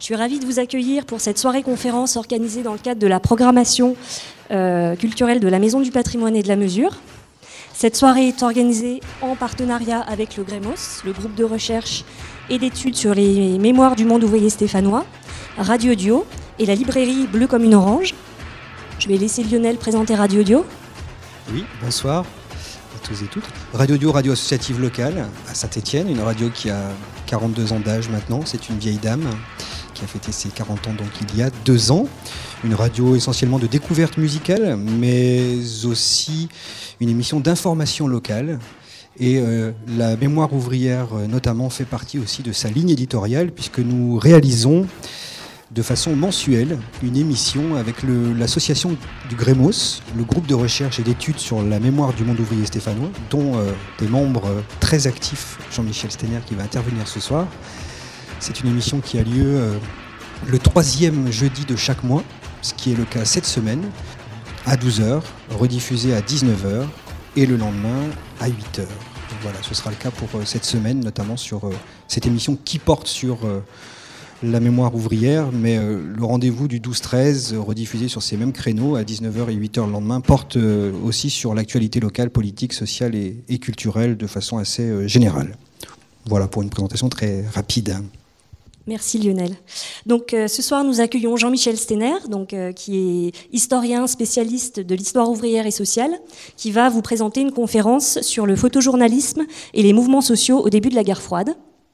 suis ravie de vous accueillir pour cette soirée-conférence organisée dans le cadre de la programmation culturelle de la Maison du Patrimoine et de la Mesure. Cette soirée est organisée en partenariat avec le GREMOS, le groupe de recherche et d'études sur les mémoires du monde ouvrier stéphanois, Radio Dio et la librairie Bleu comme une orange. Je vais laisser Lionel présenter Radio Dio. Oui, bonsoir à tous et toutes. Radio Dio, radio associative locale à Saint-Étienne, une radio qui a 42 ans d'âge maintenant. C'est une vieille dame qui a fêté ses 40 ans donc il y a 2 ans. Une radio essentiellement de découverte musicale, mais aussi une émission d'information locale. Et la mémoire ouvrière notamment fait partie aussi de sa ligne éditoriale, puisque nous réalisons de façon mensuelle une émission avec l'association du GREMOS, le groupe de recherche et d'études sur la mémoire du monde ouvrier stéphanois, dont des membres très actifs, Jean-Michel Steiner qui va intervenir ce soir. C'est une émission qui a lieu le 3e jeudi de chaque mois, ce qui est le cas cette semaine, à 12h, rediffusée à 19h et le lendemain à 8h. Donc voilà, ce sera le cas pour cette semaine, notamment sur cette émission qui porte sur la mémoire ouvrière, mais le rendez-vous du 12-13, rediffusé sur ces mêmes créneaux à 19h et 8h le lendemain, porte aussi sur l'actualité locale, politique, sociale et culturelle de façon assez générale. Voilà pour une présentation très rapide. Merci Lionel. Donc ce soir nous accueillons Jean-Michel Steiner, qui est historien spécialiste de l'histoire ouvrière et sociale, qui va vous présenter une conférence sur le photojournalisme et les mouvements sociaux au début de la guerre froide.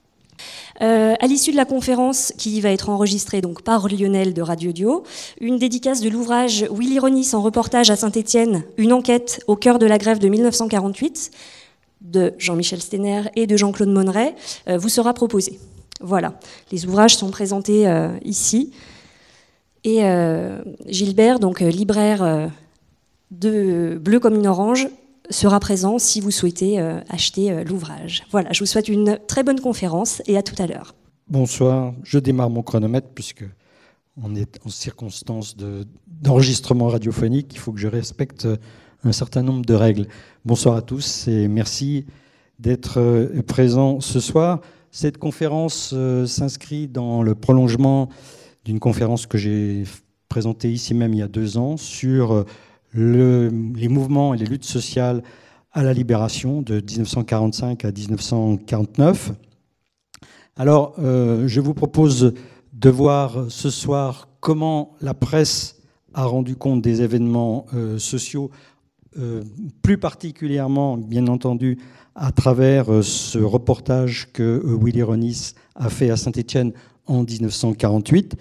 À l'issue de la conférence, qui va être enregistrée donc par Lionel de Radio Dio, une dédicace de l'ouvrage Willy Ronis en reportage à Saint-Étienne, une enquête au cœur de la grève de 1948, de Jean-Michel Steiner et de Jean-Claude Monneret, vous sera proposée. Voilà, les ouvrages sont présentés ici. Et Gilbert, donc libraire de Bleu comme une orange, sera présent si vous souhaitez acheter l'ouvrage. Voilà, je vous souhaite une très bonne conférence et à tout à l'heure. Bonsoir, je démarre mon chronomètre puisque on est en circonstance d'enregistrement radiophonique. Il faut que je respecte un certain nombre de règles. Bonsoir à tous et merci d'être présents ce soir. Cette conférence s'inscrit dans le prolongement d'une conférence que j'ai présentée ici même il y a 2 ans sur les mouvements et les luttes sociales à la libération de 1945 à 1949. Alors, je vous propose de voir ce soir comment la presse a rendu compte des événements sociaux, plus particulièrement, bien entendu, à travers ce reportage que Willy Ronis a fait à Saint-Étienne en 1948.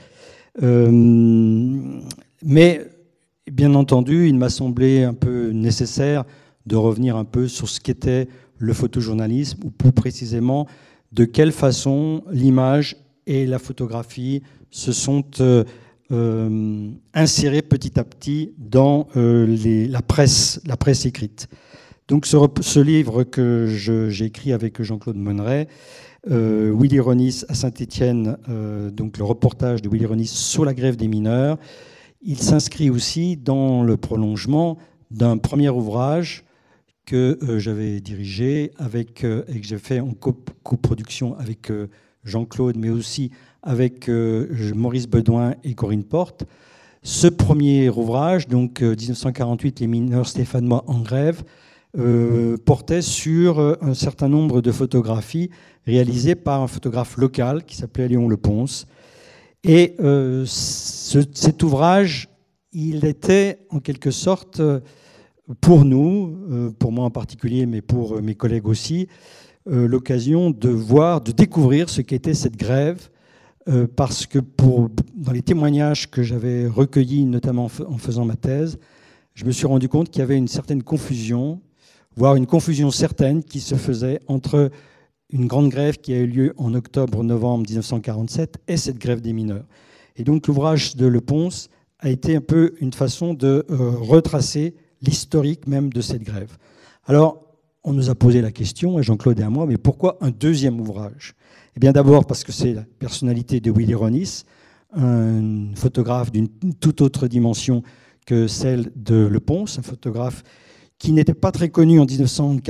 Mais bien entendu, il m'a semblé un peu nécessaire de revenir un peu sur ce qu'était le photojournalisme, ou plus précisément, de quelle façon l'image et la photographie se sont insérées petit à petit dans la presse écrite. Donc ce livre que j'ai écrit avec Jean-Claude Monneret, Willy Ronis à Saint-Étienne, donc le reportage de Willy Ronis sur la grève des mineurs, il s'inscrit aussi dans le prolongement d'un premier ouvrage que j'avais dirigé et que j'ai fait en coproduction avec Jean-Claude, mais aussi avec Maurice Bedouin et Corinne Porte. Ce premier ouvrage, donc 1948, les mineurs stéphanois en grève, portait sur un certain nombre de photographies réalisées par un photographe local qui s'appelait Léon Leponce. Et cet ouvrage, il était en quelque sorte, pour nous, pour moi en particulier, mais pour mes collègues aussi, l'occasion de découvrir ce qu'était cette grève, parce que dans les témoignages que j'avais recueillis, notamment en faisant ma thèse, je me suis rendu compte qu'il y avait une certaine confusion, voire une confusion certaine qui se faisait entre une grande grève qui a eu lieu en octobre-novembre 1947 et cette grève des mineurs. Et donc l'ouvrage de Leponce a été un peu une façon de retracer l'historique même de cette grève. Alors, on nous a posé la question, à Jean-Claude et à moi, mais pourquoi un deuxième ouvrage ? Eh bien d'abord parce que c'est la personnalité de Willy Ronis, un photographe d'une toute autre dimension que celle de Leponce, un photographe qui n'était pas très connu en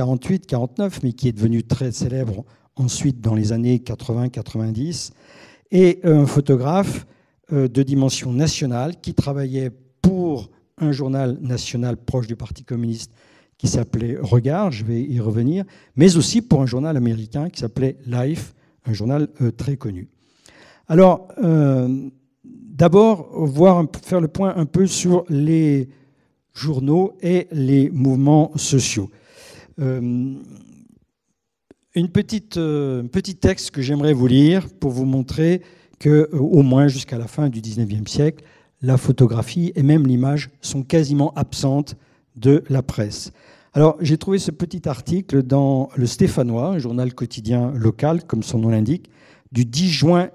1948-49, mais qui est devenu très célèbre ensuite dans les années 80-90. et un photographe de dimension nationale qui travaillait pour un journal national proche du Parti communiste qui s'appelait Regard, je vais y revenir, mais aussi pour un journal américain qui s'appelait Life, un journal très connu. Alors, d'abord, faire le point un peu sur les journaux et les mouvements sociaux. Un petit texte que j'aimerais vous lire pour vous montrer qu'au moins jusqu'à la fin du XIXe siècle, la photographie et même l'image sont quasiment absentes de la presse. Alors, j'ai trouvé ce petit article dans Le Stéphanois, un journal quotidien local, comme son nom l'indique, du 10 juin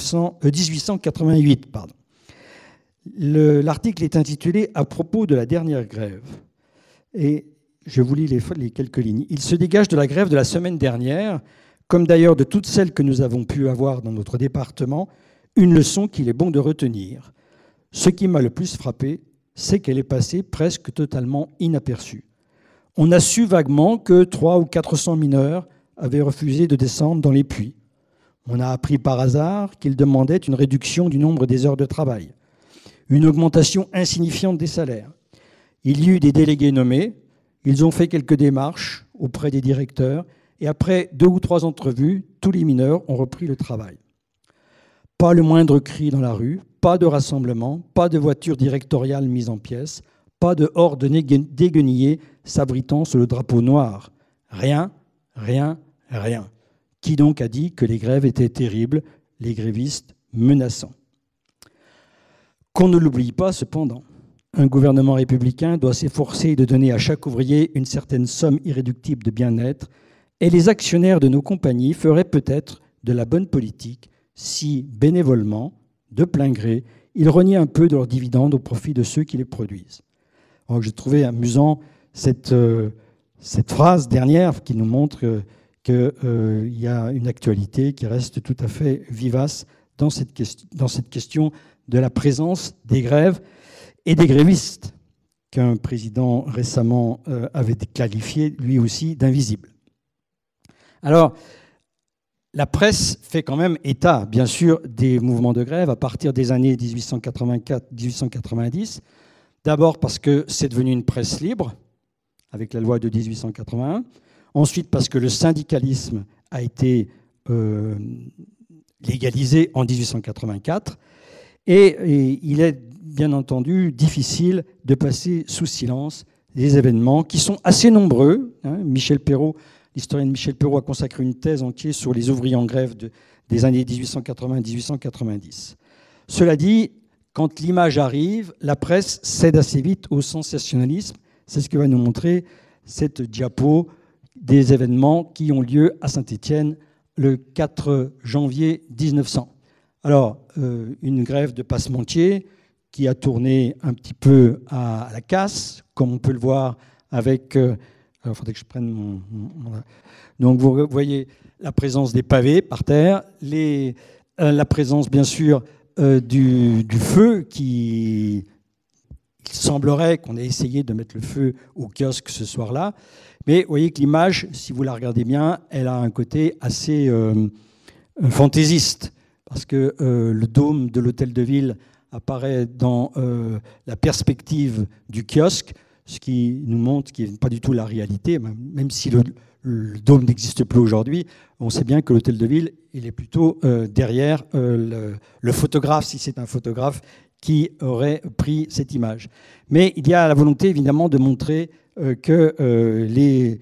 1888. L'article est intitulé « À propos de la dernière grève ». Et je vous lis les quelques lignes. « Il se dégage de la grève de la semaine dernière, comme d'ailleurs de toutes celles que nous avons pu avoir dans notre département, une leçon qu'il est bon de retenir. Ce qui m'a le plus frappé, c'est qu'elle est passée presque totalement inaperçue. On a su vaguement que 300 ou 400 mineurs avaient refusé de descendre dans les puits. On a appris par hasard qu'ils demandaient une réduction du nombre des heures de travail, une augmentation insignifiante des salaires. Il y eut des délégués nommés, ils ont fait quelques démarches auprès des directeurs et après 2 ou 3 entrevues, tous les mineurs ont repris le travail. Pas le moindre cri dans la rue, pas de rassemblement, pas de voiture directoriale mise en pièces, pas de horde déguenillés s'abritant sous le drapeau noir. Rien, rien, rien. Qui donc a dit que les grèves étaient terribles, les grévistes menaçants? Qu'on ne l'oublie pas cependant. Un gouvernement républicain doit s'efforcer de donner à chaque ouvrier une certaine somme irréductible de bien-être, et les actionnaires de nos compagnies feraient peut-être de la bonne politique si, bénévolement, de plein gré, ils reniaient un peu de leurs dividendes au profit de ceux qui les produisent. Alors, j'ai trouvé amusant cette phrase dernière qui nous montre qu'il y a une actualité qui reste tout à fait vivace dans cette question de la présence des grèves et des grévistes, qu'un président récemment avait qualifié lui aussi d'invisibles. Alors, la presse fait quand même état, bien sûr, des mouvements de grève à partir des années 1884-1890. D'abord parce que c'est devenu une presse libre, avec la loi de 1881. Ensuite parce que le syndicalisme a été légalisé en 1884. Et il est bien entendu difficile de passer sous silence des événements qui sont assez nombreux. Michel Perrault, l'historienne Michel Perrault a consacré une thèse entière sur les ouvriers en grève des années 1880-1890. Cela dit, quand l'image arrive, la presse cède assez vite au sensationnalisme. C'est ce que va nous montrer cette diapo des événements qui ont lieu à Saint-Étienne le 4 janvier 1900. Alors, une grève de passementiers qui a tourné un petit peu à la casse, comme on peut le voir avec... alors, il faudrait que je prenne mon... Donc, vous voyez la présence des pavés par terre, la présence, bien sûr, du feu qui... Il semblerait qu'on ait essayé de mettre le feu au kiosque ce soir-là, mais vous voyez que l'image, si vous la regardez bien, elle a un côté assez fantaisiste, parce que le dôme de l'hôtel de ville apparaît dans la perspective du kiosque, ce qui nous montre qu'il n'est pas du tout la réalité, même si le dôme n'existe plus aujourd'hui, on sait bien que l'hôtel de ville, il est plutôt derrière le photographe, si c'est un photographe, qui aurait pris cette image. Mais il y a la volonté, évidemment, de montrer que les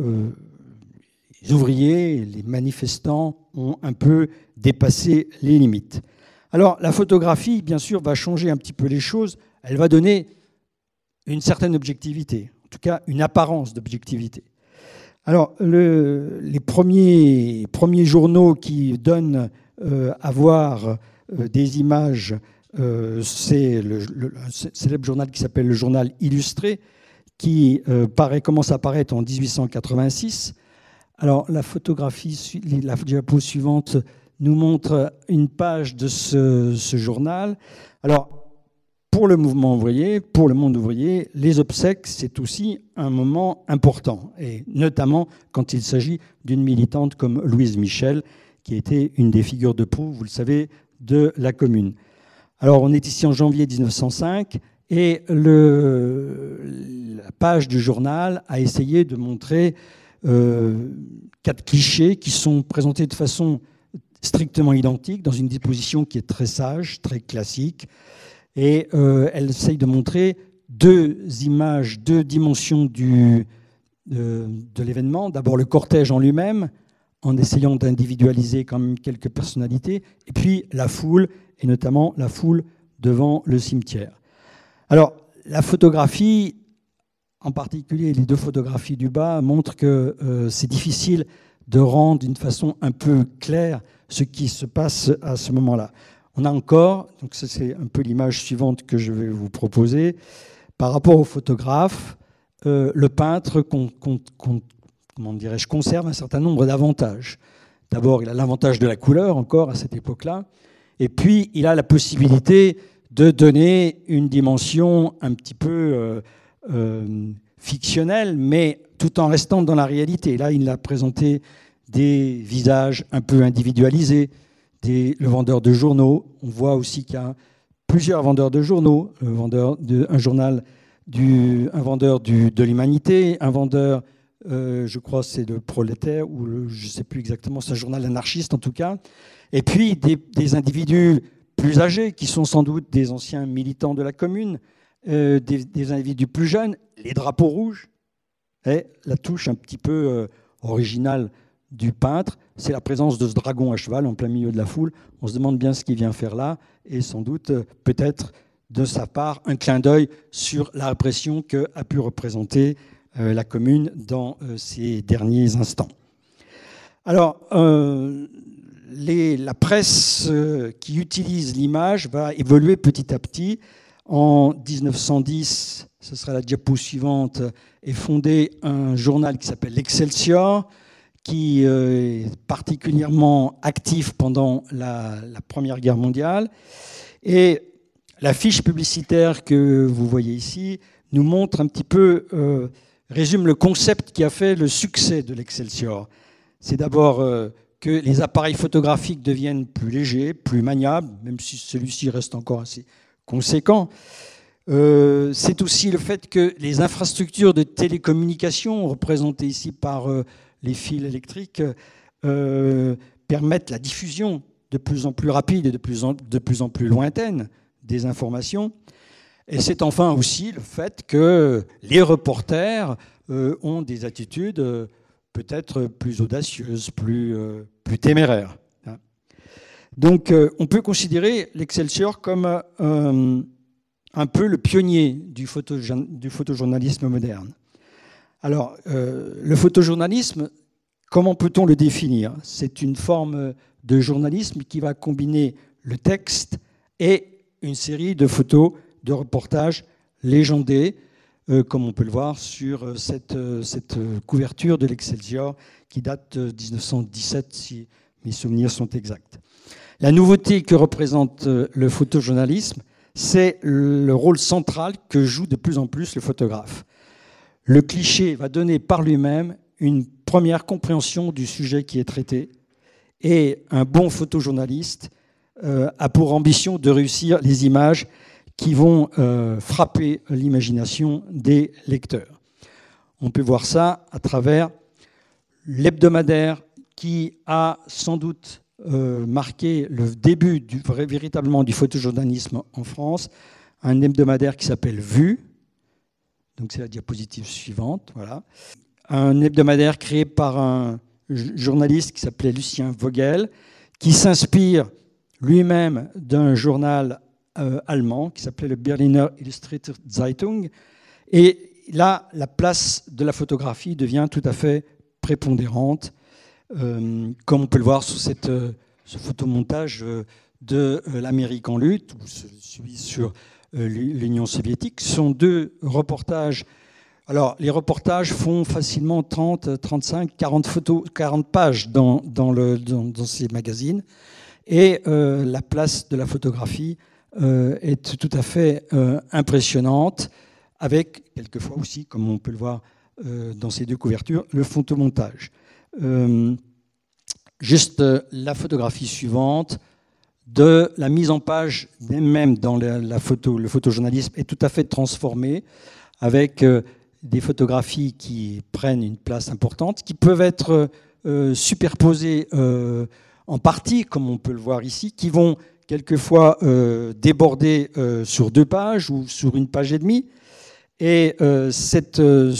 ouvriers, les manifestants ont un peu dépassé les limites. Alors, la photographie, bien sûr, va changer un petit peu les choses. Elle va donner une certaine objectivité, en tout cas une apparence d'objectivité. Alors, les premiers journaux qui donnent à voir des images, c'est le célèbre journal qui s'appelle le Journal Illustré, qui commence à apparaître en 1886. Alors, la photographie, la diapo suivante nous montre une page de ce journal. Alors, pour le mouvement ouvrier, pour le monde ouvrier, les obsèques, c'est aussi un moment important, et notamment quand il s'agit d'une militante comme Louise Michel, qui était une des figures de proue, vous le savez, de la commune. Alors, on est ici en janvier 1905 et la page du journal a essayé de montrer 4 clichés qui sont présentés de façon strictement identique, dans une disposition qui est très sage, très classique. Et elle essaye de montrer 2 images, 2 dimensions de l'événement. D'abord le cortège en lui-même, en essayant d'individualiser quand même quelques personnalités, et puis la foule, et notamment la foule devant le cimetière. Alors, la photographie, en particulier les 2 photographies du bas, montrent que c'est difficile de rendre d'une façon un peu claire ce qui se passe à ce moment-là. On a encore, donc ça c'est un peu l'image suivante que je vais vous proposer, par rapport au photographe, le peintre conserve un certain nombre d'avantages. D'abord, il a l'avantage de la couleur encore à cette époque-là, et puis il a la possibilité de donner une dimension un petit peu fictionnelle, mais tout en restant dans la réalité. Là, il a présenté des visages un peu individualisés, le vendeur de journaux. On voit aussi qu'il y a plusieurs vendeurs de journaux, un vendeur de l'Humanité, un vendeur, je crois c'est le Prolétaire, ou je ne sais plus exactement, c'est un journal anarchiste en tout cas, et puis des individus plus âgés, qui sont sans doute des anciens militants de la commune, des individus plus jeunes, les drapeaux rouges, et la touche un petit peu originale du peintre, c'est la présence de ce dragon à cheval en plein milieu de la foule. On se demande bien ce qu'il vient faire là, et sans doute, peut-être, de sa part, un clin d'œil sur la répression qu'a pu représenter la commune dans ces derniers instants. Alors, la presse qui utilise l'image va évoluer petit à petit. En 1910, ce sera la diapo suivante, est fondé un journal qui s'appelle l'Excelsior, qui est particulièrement actif pendant la Première Guerre mondiale. Et la fiche publicitaire que vous voyez ici nous montre un petit peu, résume le concept qui a fait le succès de l'Excelsior. C'est d'abord que les appareils photographiques deviennent plus légers, plus maniables, même si celui-ci reste encore assez conséquent. C'est aussi le fait que les infrastructures de télécommunication, représentées ici par les fils électriques, permettent la diffusion de plus en plus rapide et de plus en plus lointaine des informations. Et c'est enfin aussi le fait que les reporters ont des attitudes peut-être plus audacieuses, plus téméraires. Donc on peut considérer l'Excelsior comme un peu le pionnier du photojournalisme moderne. Alors, le photojournalisme, comment peut-on le définir? C'est une forme de journalisme qui va combiner le texte et une série de photos, de reportages légendés, comme on peut le voir sur cette couverture de l'Excelsior qui date de 1917, si mes souvenirs sont exacts. La nouveauté que représente le photojournalisme, c'est le rôle central que joue de plus en plus le photographe. Le cliché va donner par lui-même une première compréhension du sujet qui est traité, et un bon photojournaliste a pour ambition de réussir les images qui vont frapper l'imagination des lecteurs. On peut voir ça à travers l'hebdomadaire qui a sans doute marqué le début véritablement du photojournalisme en France, un hebdomadaire qui s'appelle Vue. Donc c'est la diapositive suivante, voilà. Un hebdomadaire créé par un journaliste qui s'appelait Lucien Vogel, qui s'inspire lui-même d'un journal allemand qui s'appelait le Berliner Illustrierte Zeitung. Et là, la place de la photographie devient tout à fait prépondérante, comme on peut le voir sur ce photomontage de l'Amérique en lutte, ou celui sur l'Union soviétique. Ce sont 2 reportages. Alors, les reportages font facilement 30, 35, 40 photos, 40 pages dans ces magazines. Et la place de la photographie est tout à fait impressionnante, avec quelquefois aussi, comme on peut le voir dans ces 2 couvertures, le photomontage. Juste la photographie suivante de la mise en page, même dans la photo. Le photojournalisme est tout à fait transformé avec des photographies qui prennent une place importante, qui peuvent être superposées en partie, comme on peut le voir ici, qui vont quelquefois déborder sur 2 pages ou sur 1 page et demie. Et cette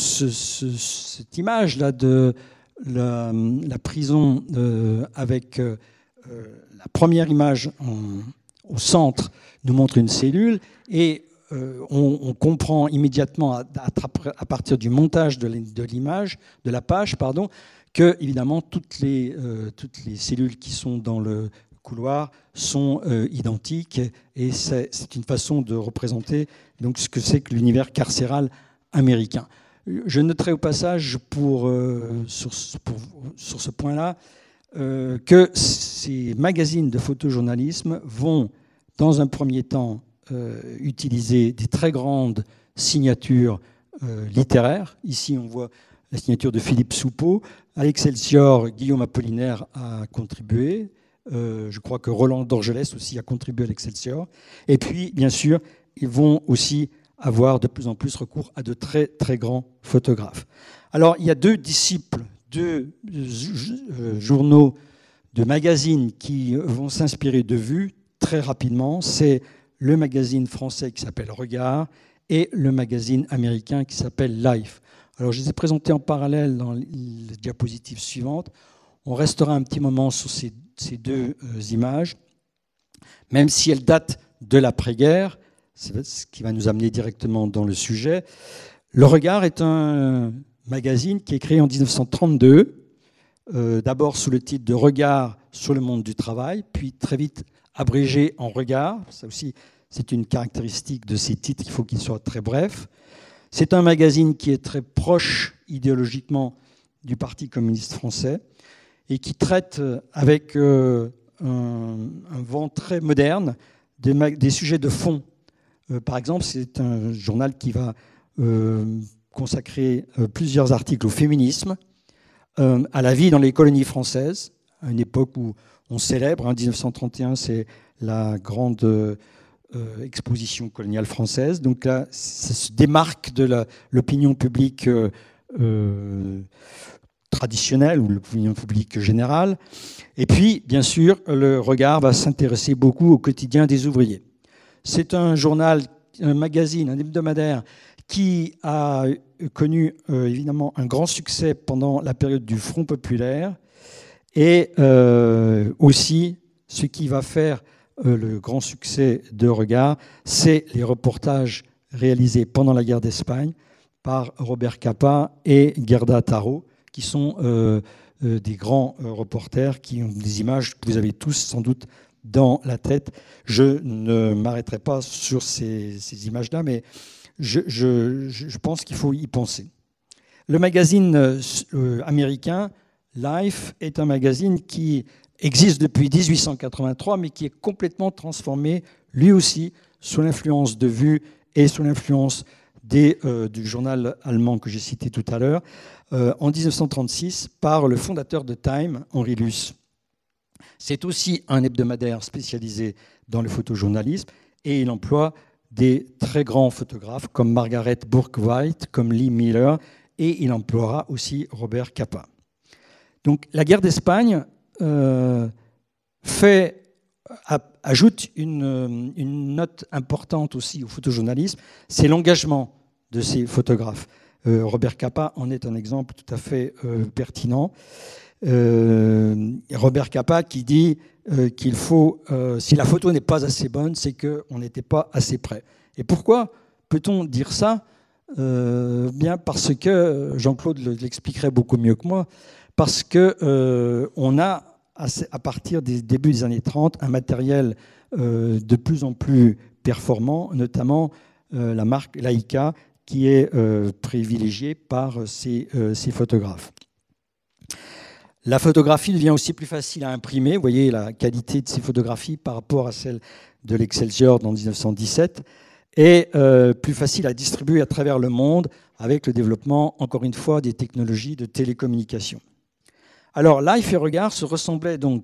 image-là de la prison avec la première image au centre nous montre une cellule et on comprend immédiatement à partir du montage de l'image, de la page, que évidemment toutes les cellules qui sont dans le couloir sont identiques et c'est une façon de représenter donc ce que c'est que l'univers carcéral américain. Je noterai au passage sur ce point-là que ces magazines de photojournalisme vont dans un premier temps utiliser des très grandes signatures littéraires. Ici on voit la signature de Philippe Soupeau. À l'Excelsior, Guillaume Apollinaire a contribué. Je crois que Roland d'Orgelès aussi a contribué à l'Excelsior. Et puis, bien sûr, ils vont aussi avoir de plus en plus recours à de très, très grands photographes. Alors, il y a 2 disciples, 2 journaux, de magazines qui vont s'inspirer de vues très rapidement. C'est le magazine français qui s'appelle Regard et le magazine américain qui s'appelle Life. Alors, je les ai présentés en parallèle dans les diapositives suivantes. On restera un petit moment sur ces 2 images, même si elles datent de l'après-guerre, c'est ce qui va nous amener directement dans le sujet. Le Regard est un magazine qui est créé en 1932, d'abord sous le titre de Regard sur le monde du travail, puis très vite abrégé en Regard. Ça aussi, c'est une caractéristique de ces titres, il faut qu'ils soient très brefs. C'est un magazine qui est très proche idéologiquement du Parti communiste français et qui traite avec un vent très moderne des sujets de fond. Par exemple, c'est un journal qui va consacrer plusieurs articles au féminisme, à la vie dans les colonies françaises, à une époque où on célèbre, 1931, c'est la grande exposition coloniale française. Donc là, ça se démarque de l'opinion publique traditionnelle ou l'opinion publique générale. Et puis, bien sûr, le Regard va s'intéresser beaucoup au quotidien des ouvriers. C'est un journal, un magazine, un hebdomadaire qui a connu évidemment un grand succès pendant la période du Front populaire et aussi ce qui va faire le grand succès de Regard, c'est les reportages réalisés pendant la guerre d'Espagne par Robert Capa et Gerda Taro, qui sont des grands reporters qui ont des images que vous avez tous sans doute dans la tête. Je ne m'arrêterai pas sur ces images-là, mais je pense qu'il faut y penser. Le magazine américain Life est un magazine qui existe depuis 1883, mais qui est complètement transformé, lui aussi, sous l'influence de Vue et sous l'influence du journal allemand que j'ai cité tout à l'heure, en 1936, par le fondateur de Time, Henri Luce. C'est aussi un hebdomadaire spécialisé dans le photojournalisme et il emploie des très grands photographes comme Margaret Bourke-White, comme Lee Miller, et il emploiera aussi Robert Capa. Donc la guerre d'Espagne ajoute une note importante aussi au photojournalisme, c'est l'engagement de ces photographes. Robert Capa en est un exemple tout à fait pertinent. Robert Capa qui dit qu'il faut, si la photo n'est pas assez bonne, c'est qu'on n'était pas assez près. Et pourquoi peut-on dire ça ? Bien parce que, Jean-Claude l'expliquerait beaucoup mieux que moi, parce qu'on a, à partir des débuts des années 30, un matériel de plus en plus performant, notamment la marque Leica, qui est privilégiée par ces photographes. La photographie devient aussi plus facile à imprimer. Vous voyez la qualité de ces photographies par rapport à celle de l'Excelsior dans 1917, et plus facile à distribuer à travers le monde avec le développement, encore une fois, des technologies de télécommunication. Alors, Life et Regard se ressemblaient donc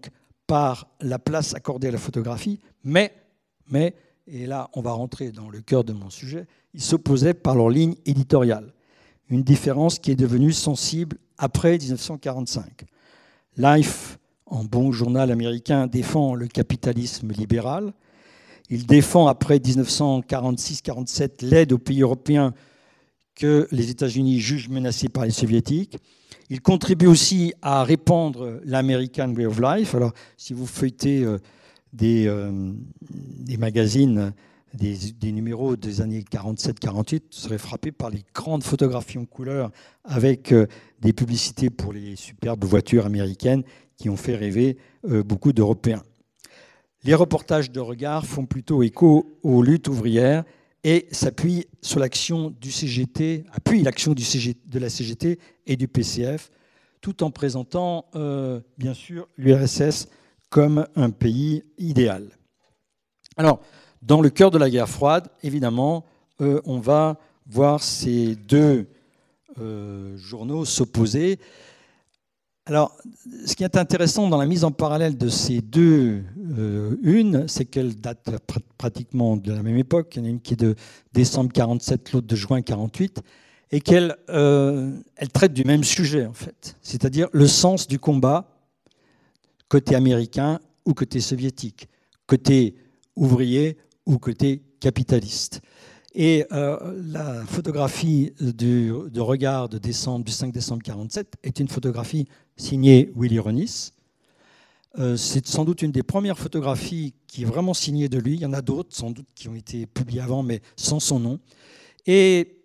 par la place accordée à la photographie, mais, et là on va rentrer dans le cœur de mon sujet, ils s'opposaient par leur ligne éditoriale. Une différence qui est devenue sensible après 1945. Life, en bon journal américain, défend le capitalisme libéral. Il défend après 1946-47 l'aide aux pays européens que les États-Unis jugent menacés par les Soviétiques. Il contribue aussi à répandre l'American Way of Life. Alors, si vous feuilletez des magazines, des numéros des années 47-48, vous serez frappé par les grandes photographies en couleur avec des publicités pour les superbes voitures américaines qui ont fait rêver beaucoup d'Européens. Les reportages de regard font plutôt écho aux luttes ouvrières et s'appuient sur l'action du CGT, appuient l'action de la CGT et du PCF, tout en présentant bien sûr l'URSS comme un pays idéal. Alors, dans le cœur de la guerre froide, évidemment, on va voir ces deux journaux s'opposer. Alors, ce qui est intéressant dans la mise en parallèle de ces deux unes, c'est qu'elles datent pratiquement de la même époque. Il y en a une qui est de décembre 47, l'autre de juin 48, et qu'elles traitent du même sujet, en fait, c'est-à-dire le sens du combat côté américain ou côté soviétique, côté ouvrier ou côté capitaliste. Et la photographie de regard du 5 décembre 47 est une photographie signée Willy Ronis. C'est sans doute une des premières photographies qui est vraiment signée de lui. Il y en a d'autres, sans doute, qui ont été publiées avant, mais sans son nom. Et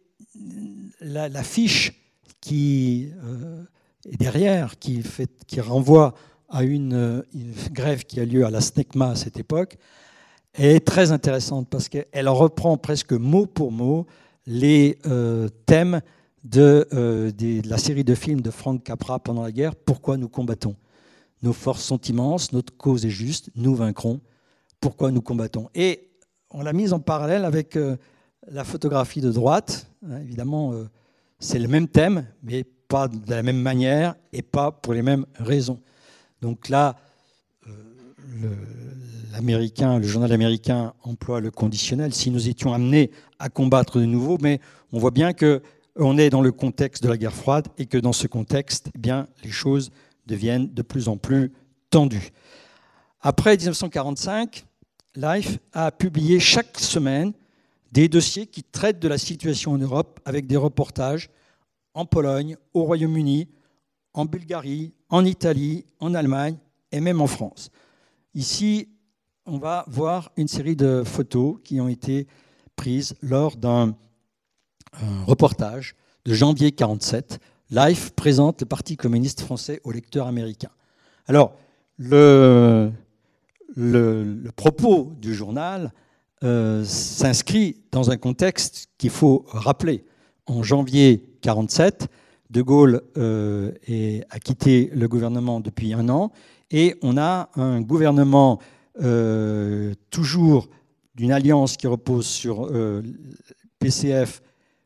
la fiche qui est derrière, qui renvoie à une grève qui a lieu à la SNECMA à cette époque, est très intéressante parce qu'elle reprend presque mot pour mot les thèmes de la série de films de Frank Capra pendant la guerre, Pourquoi nous combattons ? Nos forces sont immenses, notre cause est juste, nous vaincrons. Pourquoi nous combattons ? Et on l'a mise en parallèle avec la photographie de droite. Évidemment, c'est le même thème, mais pas de la même manière et pas pour les mêmes raisons. Donc là, le journal américain emploie le conditionnel. Si nous étions amenés à combattre de nouveau, mais on voit bien qu'on est dans le contexte de la guerre froide et que dans ce contexte, eh bien, les choses deviennent de plus en plus tendues. Après 1945, Life a publié chaque semaine des dossiers qui traitent de la situation en Europe avec des reportages en Pologne, au Royaume-Uni, en Bulgarie, en Italie, en Allemagne et même en France. Ici, on va voir une série de photos qui ont été prises lors d'un reportage de janvier 1947. Life présente le Parti communiste français aux lecteurs américains. Alors, le propos du journal s'inscrit dans un contexte qu'il faut rappeler. En janvier 1947, De Gaulle a quitté le gouvernement depuis 1 an et on a un gouvernement toujours d'une alliance qui repose sur PCF,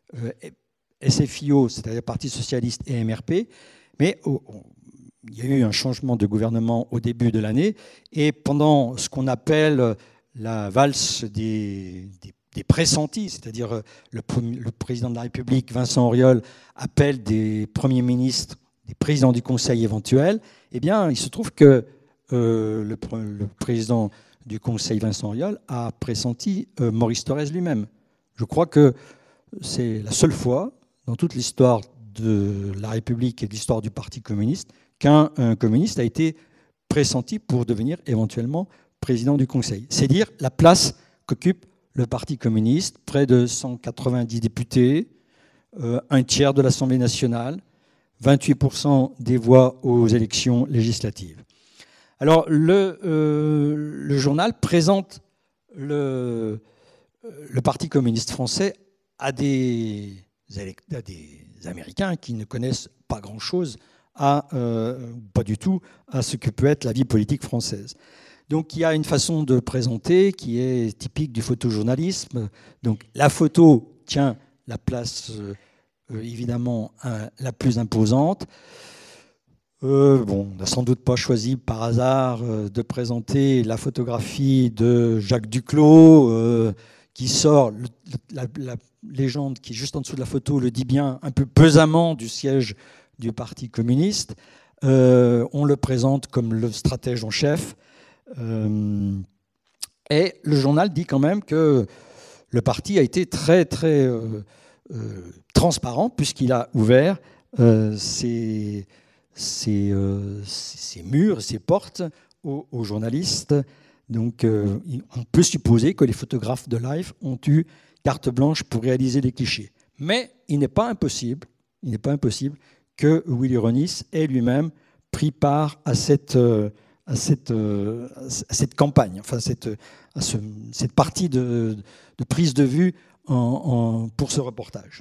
SFIO, c'est-à-dire Parti socialiste et MRP, mais il y a eu un changement de gouvernement au début de l'année et pendant ce qu'on appelle la valse des pressentis, c'est-à-dire le président de la République, Vincent Auriol, appelle des premiers ministres, des présidents du Conseil éventuels, eh bien, il se trouve que le président du Conseil, Vincent Auriol, a pressenti Maurice Thorez lui-même. Je crois que c'est la seule fois dans toute l'histoire de la République et de l'histoire du Parti communiste qu'un communiste a été pressenti pour devenir éventuellement président du Conseil. C'est dire la place qu'occupe le Parti communiste, près de 190 députés, un tiers de l'Assemblée nationale, 28% des voix aux élections législatives. Alors, le journal présente le Parti communiste français à des Américains qui ne connaissent pas grand-chose, pas du tout, à ce que peut être la vie politique française. Donc il y a une façon de présenter qui est typique du photojournalisme. Donc la photo tient la place évidemment la plus imposante. On n'a sans doute pas choisi par hasard de présenter la photographie de Jacques Duclos, qui sort, la légende qui est juste en dessous de la photo le dit bien, un peu pesamment du siège du Parti communiste. On le présente comme le stratège en chef. Et le journal dit quand même que le parti a été très, très transparent, puisqu'il a ouvert ses murs, ses portes aux journalistes. Donc, on peut supposer que les photographes de Life ont eu carte blanche pour réaliser les clichés. Mais il n'est pas impossible que Willy Ronis ait lui-même pris part à cette campagne, enfin cette partie de prise de vue pour ce reportage.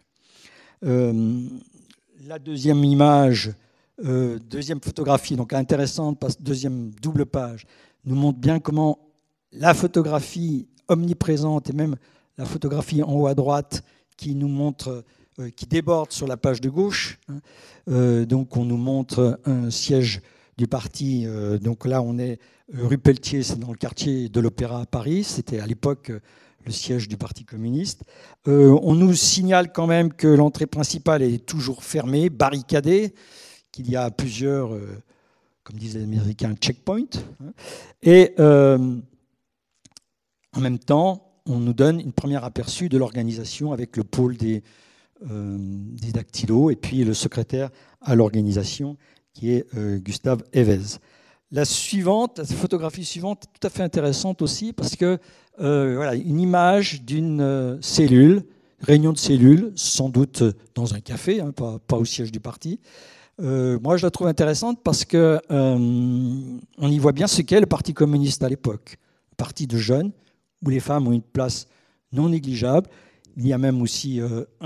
La deuxième image, deuxième photographie, donc intéressante, deuxième double page, nous montre bien comment la photographie omniprésente et même la photographie en haut à droite qui nous montre, qui déborde sur la page de gauche. Donc on nous montre un siège du parti. Donc là on est rue Pelletier, c'est dans le quartier de l'Opéra à Paris. C'était à l'époque le siège du Parti communiste. On nous signale quand même que l'entrée principale est toujours fermée, barricadée, qu'il y a plusieurs, comme disent les Américains, checkpoints. Et en même temps, on nous donne une première aperçu de l'organisation avec le pôle des dactylos et puis le secrétaire à l'organisation qui est Gustave Evez. La photographie suivante est tout à fait intéressante aussi parce que voilà, une image d'une cellule, réunion de cellules, sans doute dans un café, hein, pas au siège du parti. Moi, je la trouve intéressante parce que on y voit bien ce qu'est le Parti communiste à l'époque, un parti de jeunes où les femmes ont une place non négligeable. Il y a même aussi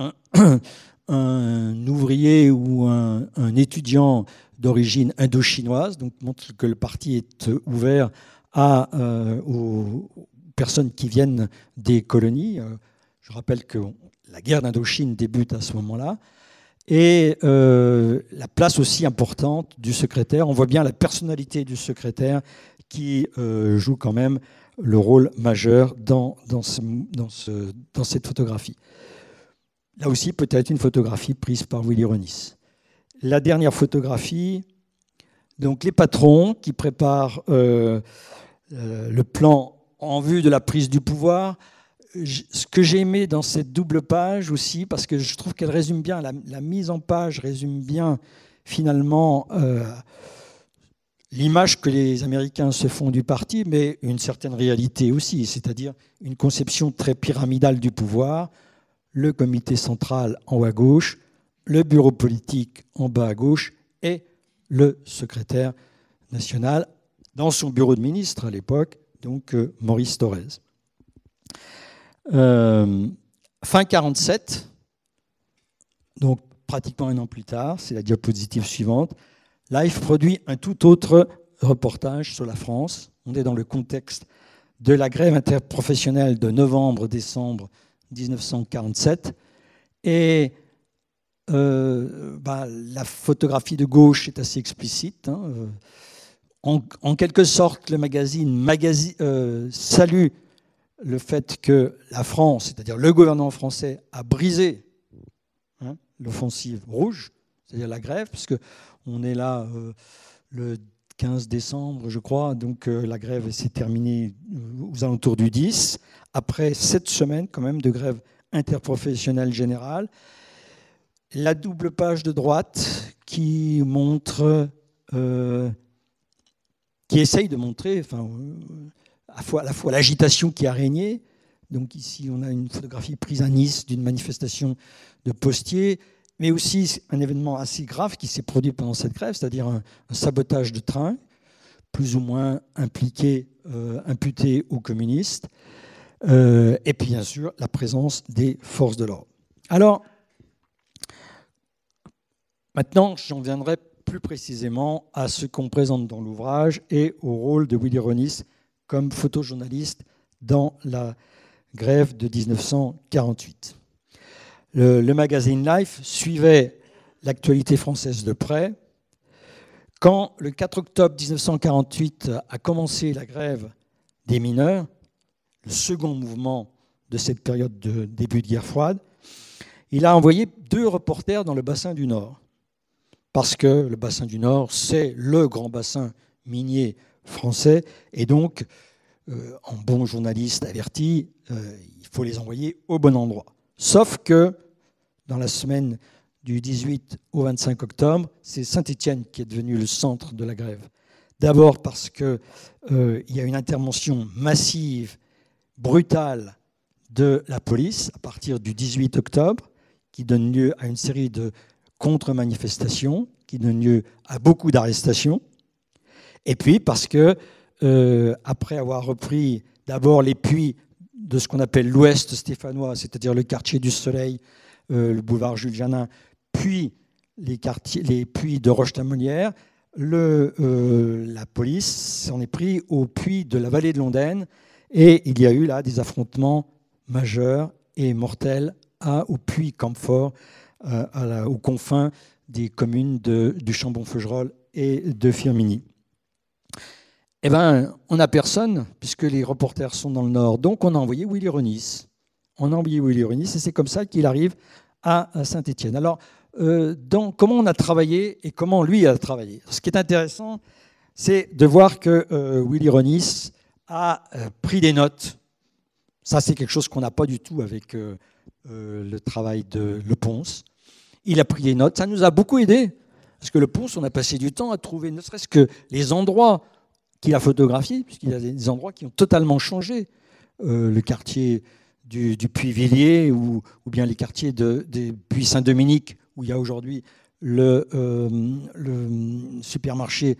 un ouvrier ou un étudiant d'origine indo-chinoise, donc montre que le parti est ouvert aux personnes qui viennent des colonies. Je rappelle que la guerre d'Indochine débute à ce moment-là. Et la place aussi importante du secrétaire. On voit bien la personnalité du secrétaire qui joue quand même le rôle majeur dans cette photographie. Là aussi, peut-être une photographie prise par Willy Ronis. La dernière photographie, donc les patrons qui préparent le plan en vue de la prise du pouvoir. Ce que j'ai aimé dans cette double page aussi, parce que je trouve qu'elle résume bien, la mise en page résume bien finalement l'image que les Américains se font du parti, mais une certaine réalité aussi, c'est-à-dire une conception très pyramidale du pouvoir, le comité central en haut à gauche, le bureau politique en bas à gauche et le secrétaire national dans son bureau de ministre à l'époque, donc Maurice Thorez. Fin 47, donc pratiquement un an plus tard, c'est la diapositive suivante, Life produit un tout autre reportage sur la France. On est dans le contexte de la grève interprofessionnelle de novembre-décembre 1947 et la photographie de gauche est assez explicite. Hein. En quelque sorte, le magazine salue le fait que la France, c'est-à-dire le gouvernement français, a brisé l'offensive rouge, c'est-à-dire la grève, puisqu'on est là le 15 décembre, je crois, donc la grève s'est terminée aux alentours du 10, après 7 semaines quand même de grève interprofessionnelle générale. La double page de droite qui montre, qui essaye de montrer, à la fois l'agitation qui a régné. Donc ici, on a une photographie prise à Nice d'une manifestation de postiers, mais aussi un événement assez grave qui s'est produit pendant cette grève, c'est-à-dire un sabotage de train, plus ou moins imputé aux communistes, et puis bien sûr la présence des forces de l'ordre. Alors, maintenant, j'en viendrai plus précisément à ce qu'on présente dans l'ouvrage et au rôle de Willy Ronis comme photojournaliste dans la grève de 1948. Le magazine Life suivait l'actualité française de près, Quand le 4 octobre 1948 a commencé la grève des mineurs, le second mouvement de cette période de début de guerre froide, il a envoyé 2 reporters dans le bassin du Nord. Parce que le bassin du Nord, c'est le grand bassin minier français. Et donc, en bon journaliste averti, il faut les envoyer au bon endroit. Sauf que dans la semaine du 18 au 25 octobre, c'est Saint-Étienne qui est devenu le centre de la grève. D'abord parce qu'il y a une intervention massive, brutale de la police à partir du 18 octobre, qui donne lieu à une série de contre-manifestations, qui donne lieu à beaucoup d'arrestations. Et puis parce que, après avoir repris d'abord les puits de ce qu'on appelle l'Ouest stéphanois, c'est-à-dire le quartier du Soleil, le boulevard Jules Janin, puis les puits de Roche-la-Molière, la police s'en est pris aux puits de la vallée de l'Ondaine, et il y a eu là des affrontements majeurs et mortels au puits Campfort, aux confins des communes du Chambon-Feugerolles et de Firminy. Eh bien, on n'a personne, puisque les reporters sont dans le Nord. Donc, on a envoyé Willy Ronis. Et c'est comme ça qu'il arrive à Saint-Étienne. Alors, comment on a travaillé et comment lui a travaillé. Ce qui est intéressant, c'est de voir que Willy Ronis a pris des notes. Ça, c'est quelque chose qu'on n'a pas du tout avec le travail de Le Ponce. Il a pris des notes. Ça nous a beaucoup aidé. Parce que Le Ponce, on a passé du temps à trouver ne serait-ce que les endroits qu'il a photographiés, puisqu'il y a des endroits qui ont totalement changé. Le quartier du Puy-Villiers ou bien les quartiers des Puy-Saint-Dominique, où il y a aujourd'hui le supermarché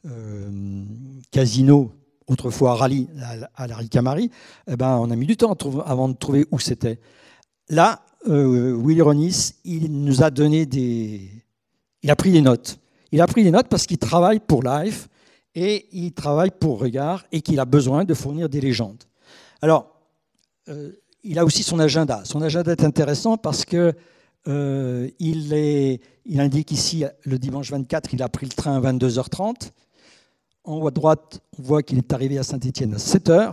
Casino, autrefois Rallye, à la Ricamari, on a mis du temps avant de trouver où c'était. Là, Willy Ronis, il nous a donné il a pris des notes. Il a pris des notes parce qu'il travaille pour Life et il travaille pour Regard et qu'il a besoin de fournir des légendes. Alors, il a aussi son agenda. Son agenda est intéressant parce que il indique ici, le dimanche 24, il a pris le train à 22h30. En haut à droite, on voit qu'il est arrivé à Saint-Étienne à 7h.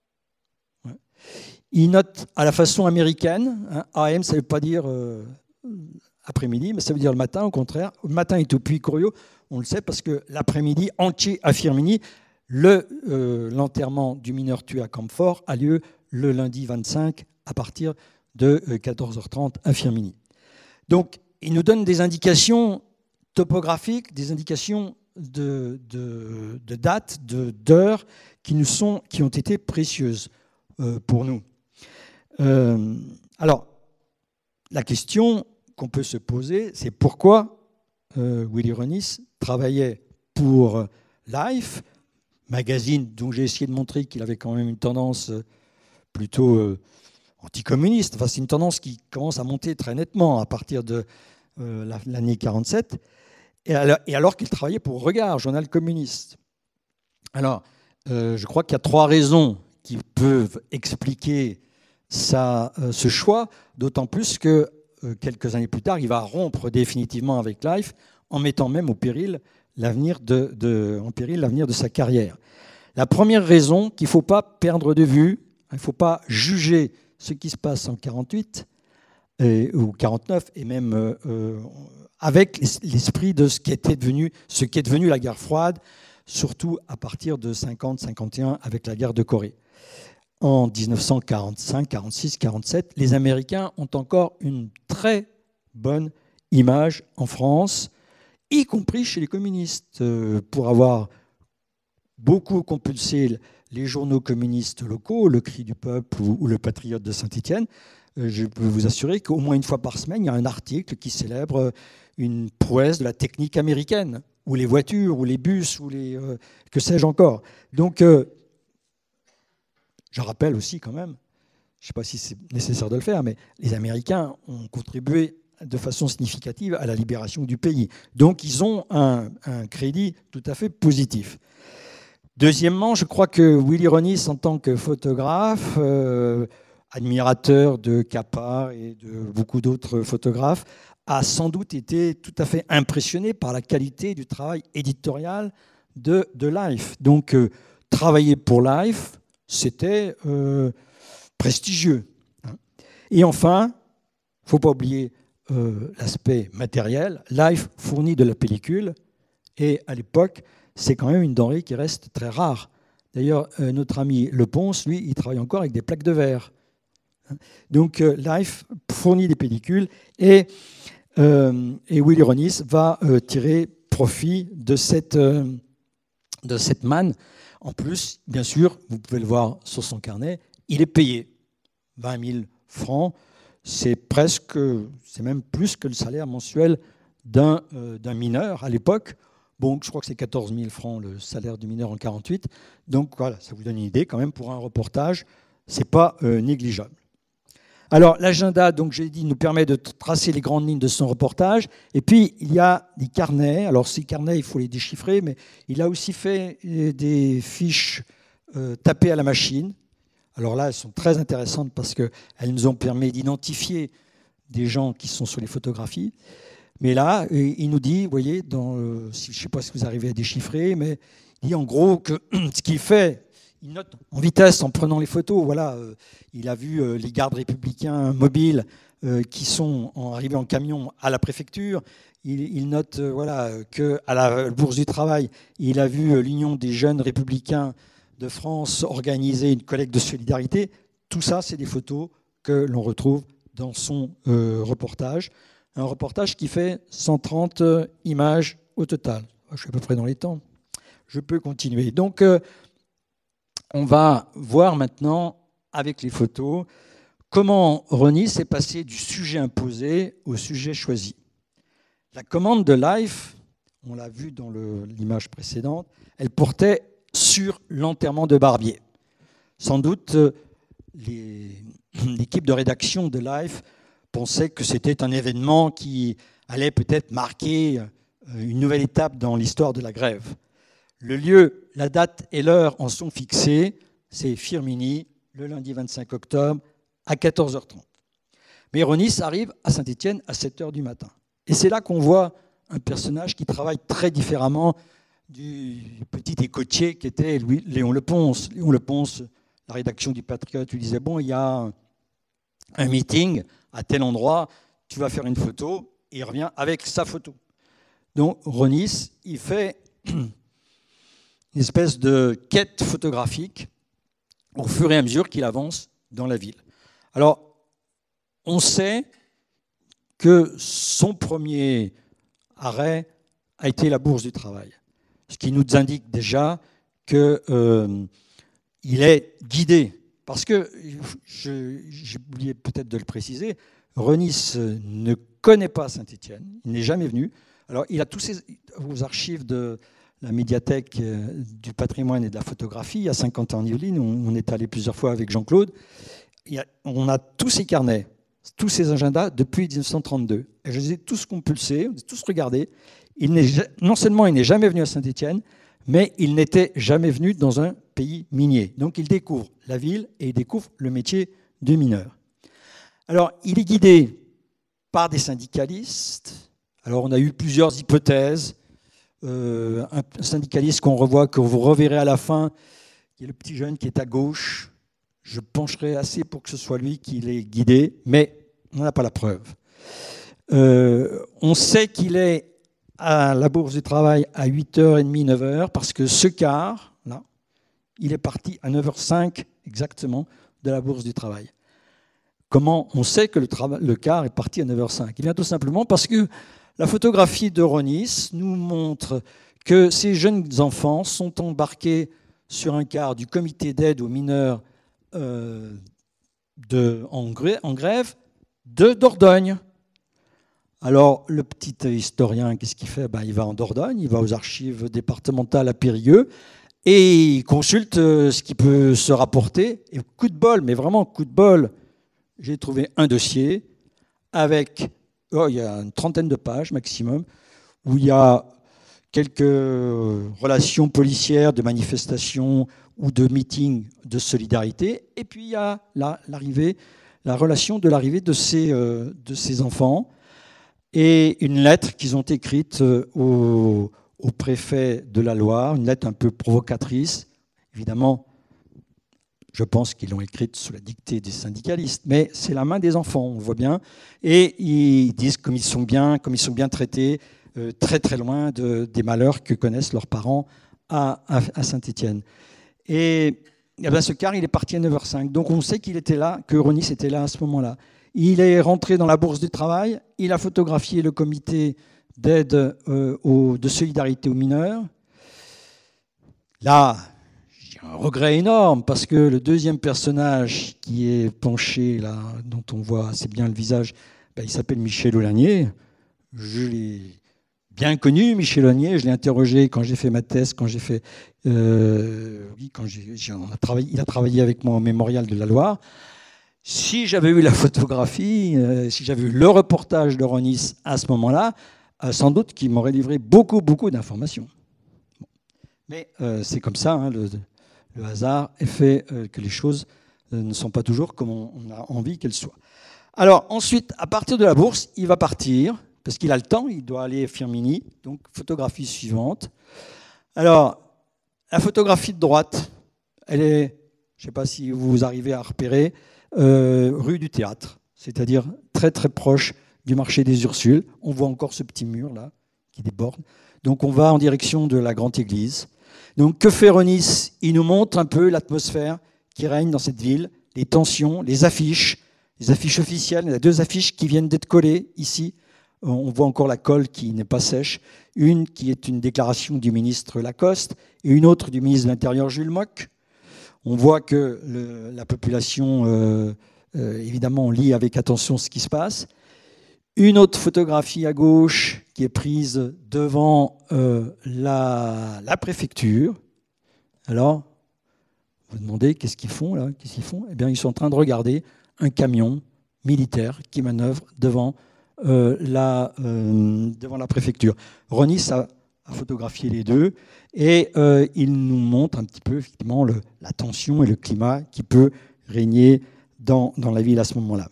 Il note à la façon américaine. AM, ça ne veut pas dire après-midi, mais ça veut dire le matin, au contraire. Le matin est au Puy-Coriot, on le sait, parce que l'après-midi, entier à Firminy, l'enterrement du mineur tué à Campfort a lieu le lundi 25 à partir de 14h30 à Firminy. Donc, il nous donne des indications topographiques, des indications de dates, d'heures qui ont été précieuses pour nous. Alors, la question qu'on peut se poser, c'est pourquoi Willy Ronis travaillait pour Life, magazine dont j'ai essayé de montrer qu'il avait quand même une tendance plutôt anticommuniste. Enfin, c'est une tendance qui commence à monter très nettement à partir de l'année 47, et alors qu'il travaillait pour Regard, journal communiste. Alors, je crois qu'il y a 3 raisons qui peuvent expliquer ce choix, d'autant plus que quelques années plus tard, il va rompre définitivement avec Life en mettant même en péril l'avenir de sa carrière. La première raison qu'il ne faut pas perdre de vue, il ne faut pas juger ce qui se passe en 48 ou 49, et même avec l'esprit de ce qui est devenu la guerre froide, surtout à partir de 50-51 avec la guerre de Corée. En 1945, 46, 47, les Américains ont encore une très bonne image en France, y compris chez les communistes, pour avoir beaucoup compulsé les journaux communistes locaux, le Cri du Peuple ou le Patriote de Saint-Étienne. Je peux vous assurer qu'au moins une fois par semaine, il y a un article qui célèbre une prouesse de la technique américaine, ou les voitures, ou les bus, ou que sais-je encore. Donc, je rappelle aussi quand même, je ne sais pas si c'est nécessaire de le faire, mais les Américains ont contribué de façon significative à la libération du pays. Donc, ils ont un crédit tout à fait positif. Deuxièmement, je crois que Willy Ronis, en tant que photographe, admirateur de Capa et de beaucoup d'autres photographes, a sans doute été tout à fait impressionné par la qualité du travail éditorial de Life. Donc, travailler pour Life, c'était prestigieux. Et enfin, il ne faut pas oublier l'aspect matériel. Life fournit de la pellicule, et à l'époque, c'est quand même une denrée qui reste très rare. D'ailleurs, notre ami Le Ponce, lui, il travaille encore avec des plaques de verre. Donc, Life fournit des pellicules, et Willy Ronis va tirer profit de cette manne. En plus, bien sûr, vous pouvez le voir sur son carnet, il est payé 20 000 francs. C'est même plus que le salaire mensuel d'un mineur à l'époque. Bon, je crois que c'est 14 000 francs le salaire du mineur en 1948. Donc voilà, ça vous donne une idée quand même pour un reportage, c'est pas négligeable. Alors l'agenda, donc j'ai dit, nous permet de tracer les grandes lignes de son reportage. Et puis il y a des carnets. Alors ces carnets, il faut les déchiffrer, mais il a aussi fait des fiches tapées à la machine. Alors là, elles sont très intéressantes parce qu'elles nous ont permis d'identifier des gens qui sont sur les photographies. Mais là, il nous dit, vous voyez, je ne sais pas si vous arrivez à déchiffrer, mais il dit en gros que ce qu'il fait, il note en vitesse en prenant les photos. Voilà, il a vu les gardes républicains mobiles qui sont arrivés en camion à la préfecture. Il note qu'à la Bourse du Travail, il a vu l'Union des jeunes républicains de France organiser une collecte de solidarité. Tout ça, c'est des photos que l'on retrouve dans son reportage. Un reportage qui fait 130 images au total. Je suis à peu près dans les temps. Je peux continuer. Donc, on va voir maintenant, avec les photos, comment Ronis est passé du sujet imposé au sujet choisi. La commande de Life, on l'a vu dans l'image précédente, elle portait sur l'enterrement de Barbier. Sans doute, l'équipe de rédaction de Life pensait que c'était un événement qui allait peut-être marquer une nouvelle étape dans l'histoire de la grève. Le lieu, la date et l'heure en sont fixés. C'est Firminy, le lundi 25 octobre, à 14h30. Mais Ronis arrive à Saint-Étienne à 7h du matin. Et c'est là qu'on voit un personnage qui travaille très différemment du petit écotier qui était Léon Le Ponce. Léon Le Ponce, la rédaction du Patriote, lui disait « Bon, il y a un meeting à tel endroit, tu vas faire une photo », et il revient avec sa photo. Donc Ronis, il fait une espèce de quête photographique au fur et à mesure qu'il avance dans la ville. Alors, on sait que son premier arrêt a été la Bourse du Travail, ce qui nous indique déjà qu'il est guidé. Parce que, j'ai oublié peut-être de le préciser, Ronis ne connaît pas Saint-Étienne, il n'est jamais venu. Alors, il a tous vos archives de la médiathèque du patrimoine et de la photographie à Saint-Quentin-en-Yvelines, on est allé plusieurs fois avec Jean-Claude. On a tous ces carnets, tous ces agendas depuis 1932. Et je les ai tous compulsés, on les a tous regardés. Non seulement il n'est jamais venu à Saint-Étienne, mais il n'était jamais venu dans un pays minier. Donc il découvre la ville et il découvre le métier de mineur. Alors il est guidé par des syndicalistes. Alors on a eu plusieurs hypothèses. Un syndicaliste qu'on revoit, que vous reverrez à la fin, qui est le petit jeune qui est à gauche. Je pencherai assez pour que ce soit lui qui l'ait guidé, mais on n'a pas la preuve. On sait qu'il est à la Bourse du Travail à 8h30, 9h, parce que ce car, là, il est parti à 9h05 exactement de la Bourse du Travail. Comment on sait que le car est parti à 9h05 ? Il vient tout simplement parce que la photographie de Ronis nous montre que ces jeunes enfants sont embarqués sur un car du comité d'aide aux mineurs en grève de Dordogne. Alors, le petit historien, qu'est-ce qu'il fait ? Il va en Dordogne, il va aux archives départementales à Périgueux et il consulte ce qui peut se rapporter. Et coup de bol, mais vraiment coup de bol, j'ai trouvé un dossier avec, il y a une trentaine de pages maximum, où il y a quelques relations policières de manifestations ou de meetings de solidarité. Et puis il y a la relation de l'arrivée de ces enfants et une lettre qu'ils ont écrite au préfet de la Loire, une lettre un peu provocatrice. Évidemment, je pense qu'ils l'ont écrite sous la dictée des syndicalistes, mais c'est la main des enfants, on voit bien. Et ils disent comme ils sont bien traités, très très loin des malheurs que connaissent leurs parents à Saint-Étienne. Et ce car, il est parti à 9h05. Donc on sait qu'il était là, que Ronis était là à ce moment-là. Il est rentré dans la Bourse du Travail, il a photographié le comité d'aide de solidarité aux mineurs. Là, j'ai un regret énorme parce que le deuxième personnage qui est penché, là, dont on voit assez bien le visage, il s'appelle Michel Aulagnier. Je l'ai bien connu, Michel Aulagnier. Je l'ai interrogé quand j'ai fait ma thèse, il a travaillé avec moi au Mémorial de la Loire. Si j'avais eu la photographie, si j'avais eu le reportage de Ronis à ce moment-là, sans doute qu'il m'aurait livré beaucoup d'informations. Bon. Mais c'est comme ça, hein, le hasard est fait que les choses ne sont pas toujours comme on a envie qu'elles soient. Alors ensuite, à partir de la Bourse, il va partir, parce qu'il a le temps, il doit aller à Firminy. Donc photographie suivante. Alors, la photographie de droite, elle est, je ne sais pas si vous arrivez à repérer, rue du Théâtre, c'est-à-dire très très proche du marché des Ursules. On voit encore ce petit mur là qui déborde. Donc on va en direction de la grande église. Donc que fait Ronis? Il nous montre un peu l'atmosphère qui règne dans cette ville, les tensions, les affiches officielles. Il y a 2 affiches qui viennent d'être collées ici. On voit encore la colle qui n'est pas sèche. Une qui est une déclaration du ministre Lacoste et une autre du ministre de l'Intérieur Jules Moch. On voit que la population, évidemment, lit avec attention ce qui se passe. Une autre photographie à gauche qui est prise devant la préfecture. Alors, vous vous demandez qu'est-ce qu'ils font là? Eh bien, ils sont en train de regarder un camion militaire qui manœuvre devant la préfecture. Ronis a photographié les deux et il nous montre un petit peu effectivement la tension et le climat qui peut régner dans la ville à ce moment-là.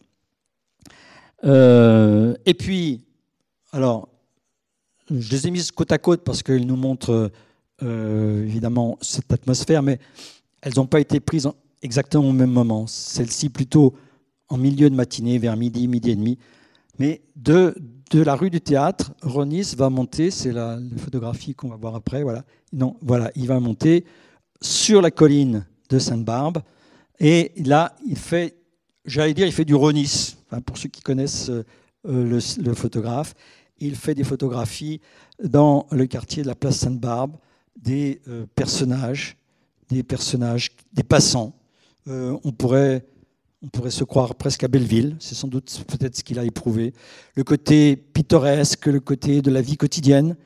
Et puis, alors, je les ai mises côte à côte parce qu'ils nous montrent évidemment cette atmosphère, mais elles n'ont pas été prises exactement au même moment. Celle-ci plutôt en milieu de matinée, vers midi et demi. Mais de la rue du Théâtre, Ronis va monter, c'est la photographie qu'on va voir après, il va monter sur la colline de Sainte-Barbe, et là, il fait du Ronis, enfin, pour ceux qui connaissent le photographe, il fait des photographies dans le quartier de la place Sainte-Barbe, des personnages, des passants. On pourrait se croire presque à Belleville, c'est sans doute peut-être ce qu'il a éprouvé. Le côté pittoresque, le côté de la vie quotidienne,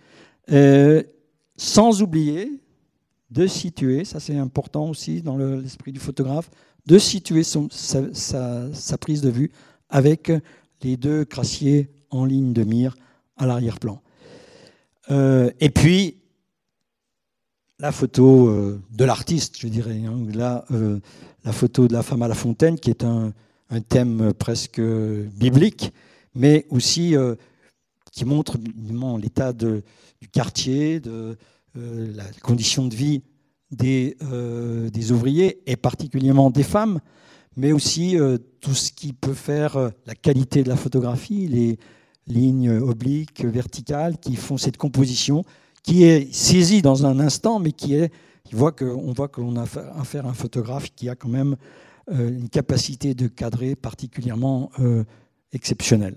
sans oublier de situer, ça c'est important aussi dans l'esprit du photographe, de situer sa prise de vue avec les 2 crassiers en ligne de mire à l'arrière-plan. Et puis, la photo de l'artiste, je dirais, hein, là, la photo de la femme à la fontaine, qui est un thème presque biblique, mais aussi qui montre l'état du quartier, la condition de vie des ouvriers, et particulièrement des femmes, mais aussi tout ce qui peut faire la qualité de la photographie, les lignes obliques, verticales, qui font cette composition, qui est saisie dans un instant, mais on voit qu'on a affaire à un photographe qui a quand même une capacité de cadrer particulièrement exceptionnelle.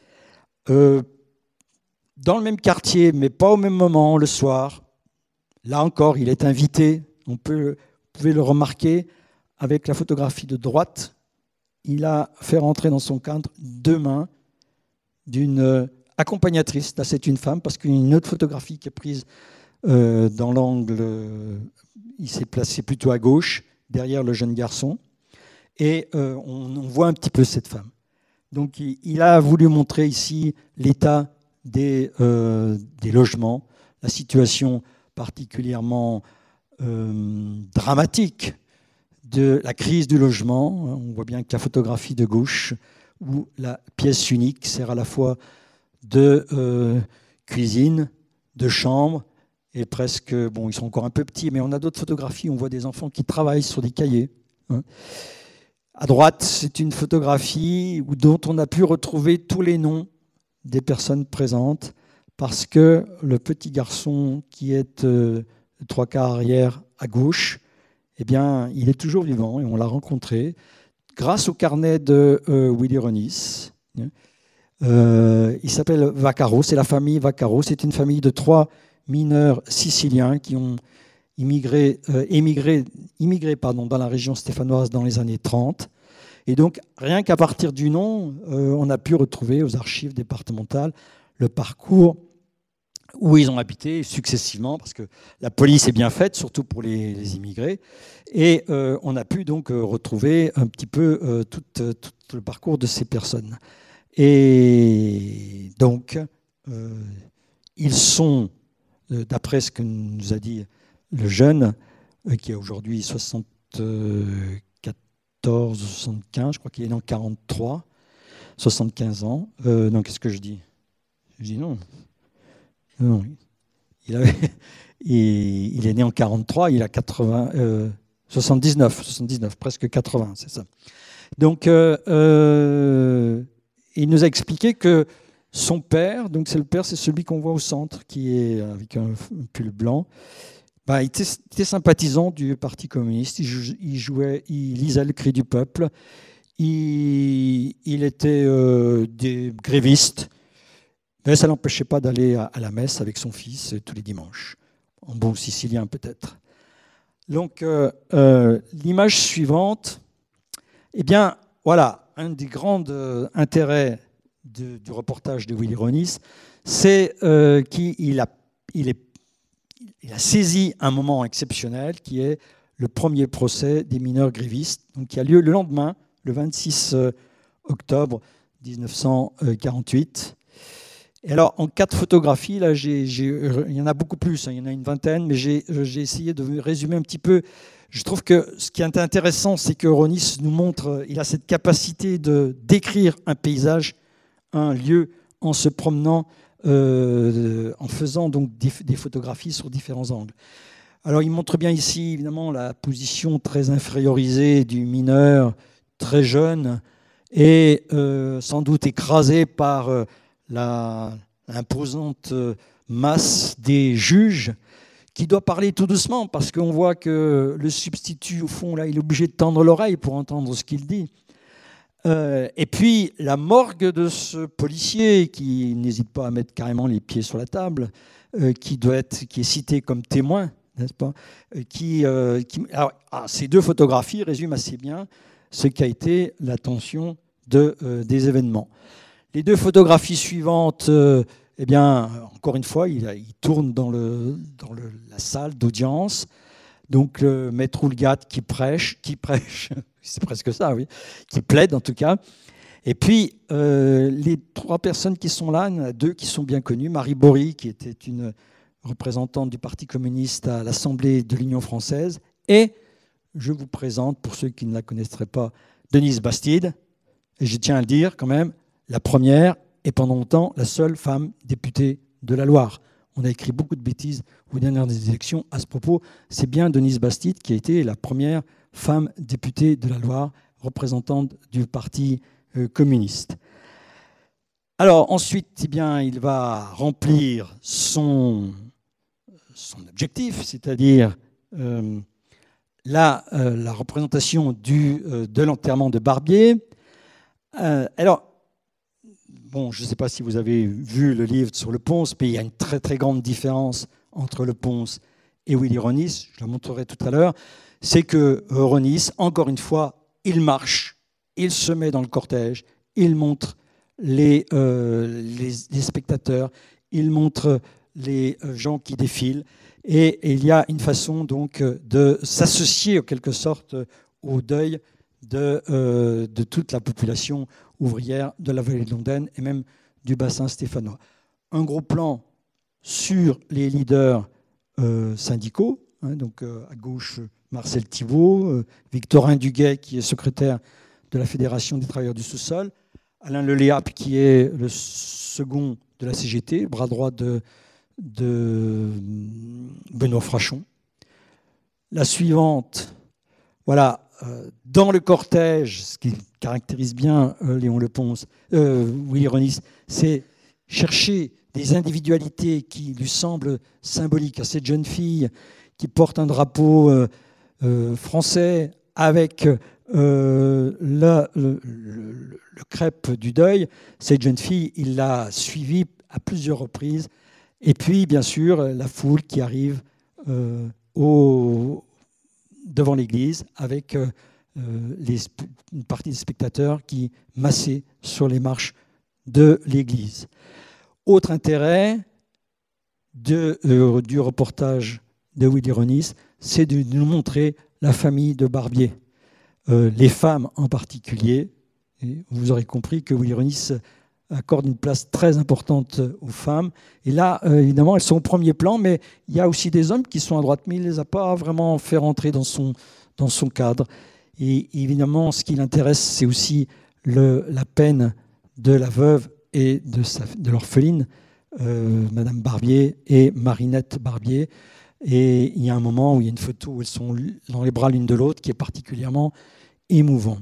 Dans le même quartier, mais pas au même moment, le soir, là encore, il est invité, vous pouvez le remarquer, avec la photographie de droite, il a fait rentrer dans son cadre 2 mains d'une accompagnatrice. Là, c'est une femme, parce qu'il y a une autre photographie qui est prise dans l'angle, il s'est placé plutôt à gauche, derrière le jeune garçon, et on voit un petit peu cette femme. Donc il a voulu montrer ici l'état des logements, la situation particulièrement dramatique de la crise du logement. On voit bien que la photographie de gauche, où la pièce unique sert à la fois de cuisine, de chambre, et presque, bon, ils sont encore un peu petits, mais on a d'autres photographies, on voit des enfants qui travaillent sur des cahiers. À droite, c'est une photographie dont on a pu retrouver tous les noms des personnes présentes, parce que le petit garçon qui est 3/4 arrière à gauche, eh bien, il est toujours vivant et on l'a rencontré grâce au carnet de Willy Ronis. Il s'appelle Vaccaro, c'est la famille Vaccaro. C'est une famille de 3 mineurs siciliens qui ont immigré dans la région stéphanoise dans les années 30. Et donc, rien qu'à partir du nom, on a pu retrouver aux archives départementales le parcours où ils ont habité successivement, parce que la police est bien faite, surtout pour les immigrés. Et on a pu donc retrouver un petit peu tout le parcours de ces personnes. Et donc, ils sont, d'après ce que nous a dit le jeune, qui a aujourd'hui 74, 75, je crois qu'il est né en 43, 75 ans. Non, qu'est-ce que je dis ? Je dis non. Non, il est né en 43, il a 79, presque 80, c'est ça. Donc, il nous a expliqué que son père, donc c'est celui qu'on voit au centre, qui est avec un pull blanc, il était sympathisant du Parti communiste, il lisait le Cri du peuple, il était des grévistes, mais ça ne l'empêchait pas d'aller à la messe avec son fils tous les dimanches, en bon sicilien peut-être. Donc, l'image suivante, eh bien, voilà, un des grands intérêts du reportage de Willy Ronis, c'est qu'il a saisi un moment exceptionnel qui est le premier procès des mineurs grévistes, donc qui a lieu le lendemain, le 26 octobre 1948. Et alors, en 4 photographies, là, il y en a beaucoup plus, il y en a une vingtaine, mais j'ai essayé de résumer un petit peu. Je trouve que ce qui est intéressant, c'est que Ronis nous montre, il a cette capacité de décrire un paysage, un lieu, en se promenant, en faisant donc des photographies sur différents angles. Alors, il montre bien ici, évidemment, la position très infériorisée du mineur, très jeune, et sans doute écrasé par l'imposante masse des juges, qui doit parler tout doucement, parce qu'on voit que le substitut, au fond, là, il est obligé de tendre l'oreille pour entendre ce qu'il dit. Et puis, la morgue de ce policier, qui n'hésite pas à mettre carrément les pieds sur la table, qui est cité comme témoin, n'est-ce pas ? Ces 2 photographies résument assez bien ce qu'a été la tension des événements. Les 2 photographies suivantes, eh bien, encore une fois, il tourne dans la salle d'audience. Donc, le maître Houlgat qui prêche, c'est presque ça, oui, qui plaide en tout cas. Et puis, les 3 personnes qui sont là, il y en a 2 qui sont bien connues. Marie Bory, qui était une représentante du Parti communiste à l'Assemblée de l'Union française. Et je vous présente, pour ceux qui ne la connaîtraient pas, Denise Bastide. Et je tiens à le dire quand même, la première et pendant longtemps la seule femme députée de la Loire. On a écrit beaucoup de bêtises aux dernières élections à ce propos. C'est bien Denise Bastide qui a été la première femme députée de la Loire, représentante du Parti communiste. Alors ensuite, eh bien, il va remplir son objectif, c'est-à-dire la représentation de l'enterrement de Barbier. Alors, bon, je ne sais pas si vous avez vu le livre sur Le Ponce, mais il y a une très très grande différence entre Le Ponce et Willy Ronis, je la montrerai tout à l'heure. C'est que Ronis, encore une fois, il marche, il se met dans le cortège, il montre les spectateurs, il montre les gens qui défilent, et il y a une façon donc de s'associer en quelque sorte au deuil de toute la population ouvrière de la vallée de l'Ondaine et même du bassin stéphanois. Un gros plan sur les leaders syndicaux, Donc à gauche, Marcel Thibault, Victorin Duguay, qui est secrétaire de la Fédération des travailleurs du sous-sol, Alain Leléap, qui est le second de la CGT, bras droit de Benoît Frachon. La suivante, voilà, dans le cortège, ce qui caractérise bien Léon Lepons, Willy Ronis, c'est chercher des individualités qui lui semblent symboliques à cette jeune fille qui porte un drapeau français avec le crêpe du deuil. Cette jeune fille, il l'a suivie à plusieurs reprises. Et puis, bien sûr, la foule qui arrive devant l'église avec une partie des spectateurs qui massaient sur les marches de l'église. Autre intérêt du reportage de Willy Ronis, c'est de nous montrer la famille de Barbier, les femmes en particulier. Et vous aurez compris que Willy Ronis accorde une place très importante aux femmes. Et là, évidemment, elles sont au premier plan, mais il y a aussi des hommes qui sont à droite, mais il ne les a pas vraiment fait rentrer dans son cadre. Et évidemment, ce qui l'intéresse, c'est aussi la peine de la veuve et de l'orpheline, Madame Barbier et Marinette Barbier. Et il y a un moment où il y a une photo où elles sont dans les bras l'une de l'autre qui est particulièrement émouvant.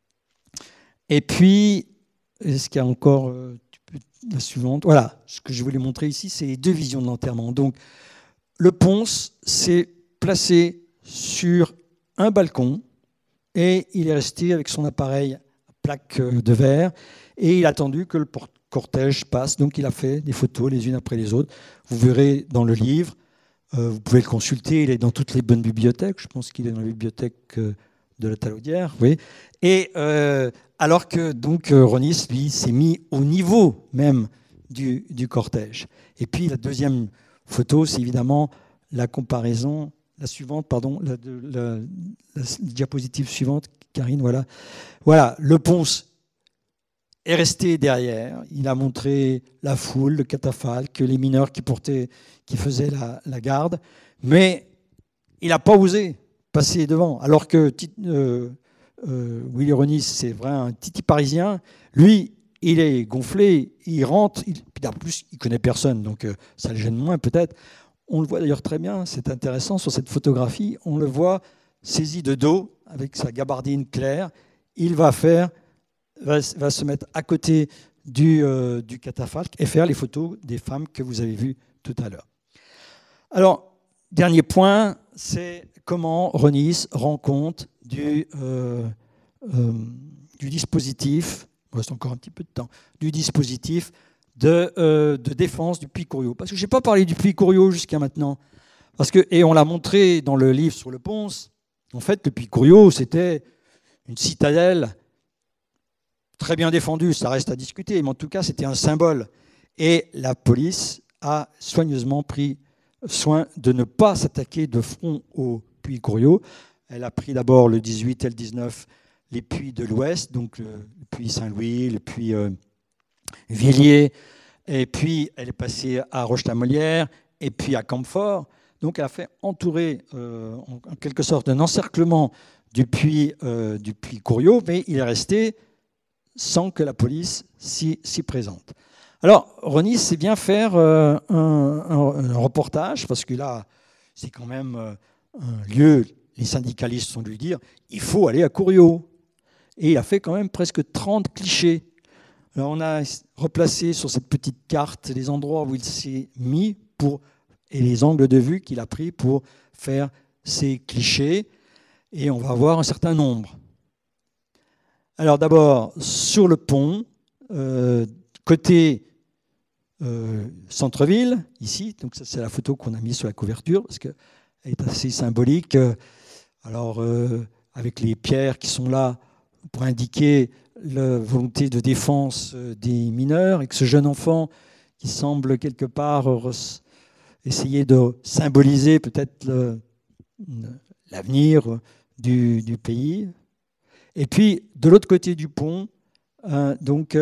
Et puis, est-ce qu'il y a encore la suivante? Voilà, ce que je voulais montrer ici, c'est les deux visions de l'enterrement. Donc, le Ponce s'est placé sur un balcon et il est resté avec son appareil à plaque de verre et il a attendu que le cortège passe. Donc, il a fait des photos les unes après les autres. Vous verrez dans le livre, vous pouvez le consulter, il est dans toutes les bonnes bibliothèques. Je pense qu'il est dans la bibliothèque de la Talaudière, oui. Et alors que donc Ronis, lui, s'est mis au niveau même du cortège. Et puis la deuxième photo, c'est évidemment la comparaison, la suivante, pardon, la diapositive suivante, Karine, voilà. Voilà, le Ponce est resté derrière. Il a montré la foule, le catafalque, les mineurs qui faisaient la garde, mais il n'a pas osé passer devant. Alors que Willy Ronis, c'est vraiment un titi parisien. Lui, il est gonflé, il rentre. En plus, il ne connaît personne, donc ça le gêne moins peut-être. On le voit d'ailleurs très bien, c'est intéressant sur cette photographie. On le voit saisi de dos avec sa gabardine claire. Il va se mettre à côté du catafalque et faire les photos des femmes que vous avez vues tout à l'heure. Alors, dernier point, c'est comment Ronis rend compte du dispositif, il reste encore un petit peu de temps, du dispositif de défense du Puy Couriot. Parce que je n'ai pas parlé du Puy Couriot jusqu'à maintenant. Et on l'a montré dans le livre sur le Ponce. En fait, le Puy Couriot, c'était une citadelle très bien défendue, ça reste à discuter, mais en tout cas, c'était un symbole. Et la police a soigneusement pris soin de ne pas s'attaquer de front au Puy Couriot. Elle a pris d'abord le 18 et le 19 les puits de l'Ouest, donc le puits Saint-Louis, le puits Villiers, et puis elle est passée à Roche-la-Molière, et puis à Campfort. Donc elle a fait entourer en quelque sorte un encerclement du puits Couriot, mais il est resté sans que la police s'y présente. Alors, Ronis sait bien faire un reportage, parce que là, c'est quand même un lieu, les syndicalistes sont de lui dire, il faut aller à Couriot. Et il a fait quand même presque 30 clichés. Alors, on a replacé sur cette petite carte les endroits où il s'est mis et les angles de vue qu'il a pris pour faire ces clichés. Et on va voir un certain nombre. Alors d'abord, sur le pont, côté centre-ville, ici, donc ça c'est la photo qu'on a mise sur la couverture, parce qu'elle est assez symbolique. Alors, avec les pierres qui sont là pour indiquer la volonté de défense des mineurs, et que ce jeune enfant qui semble quelque part essayer de symboliser peut-être l'avenir du pays. Et puis, de l'autre côté du pont, donc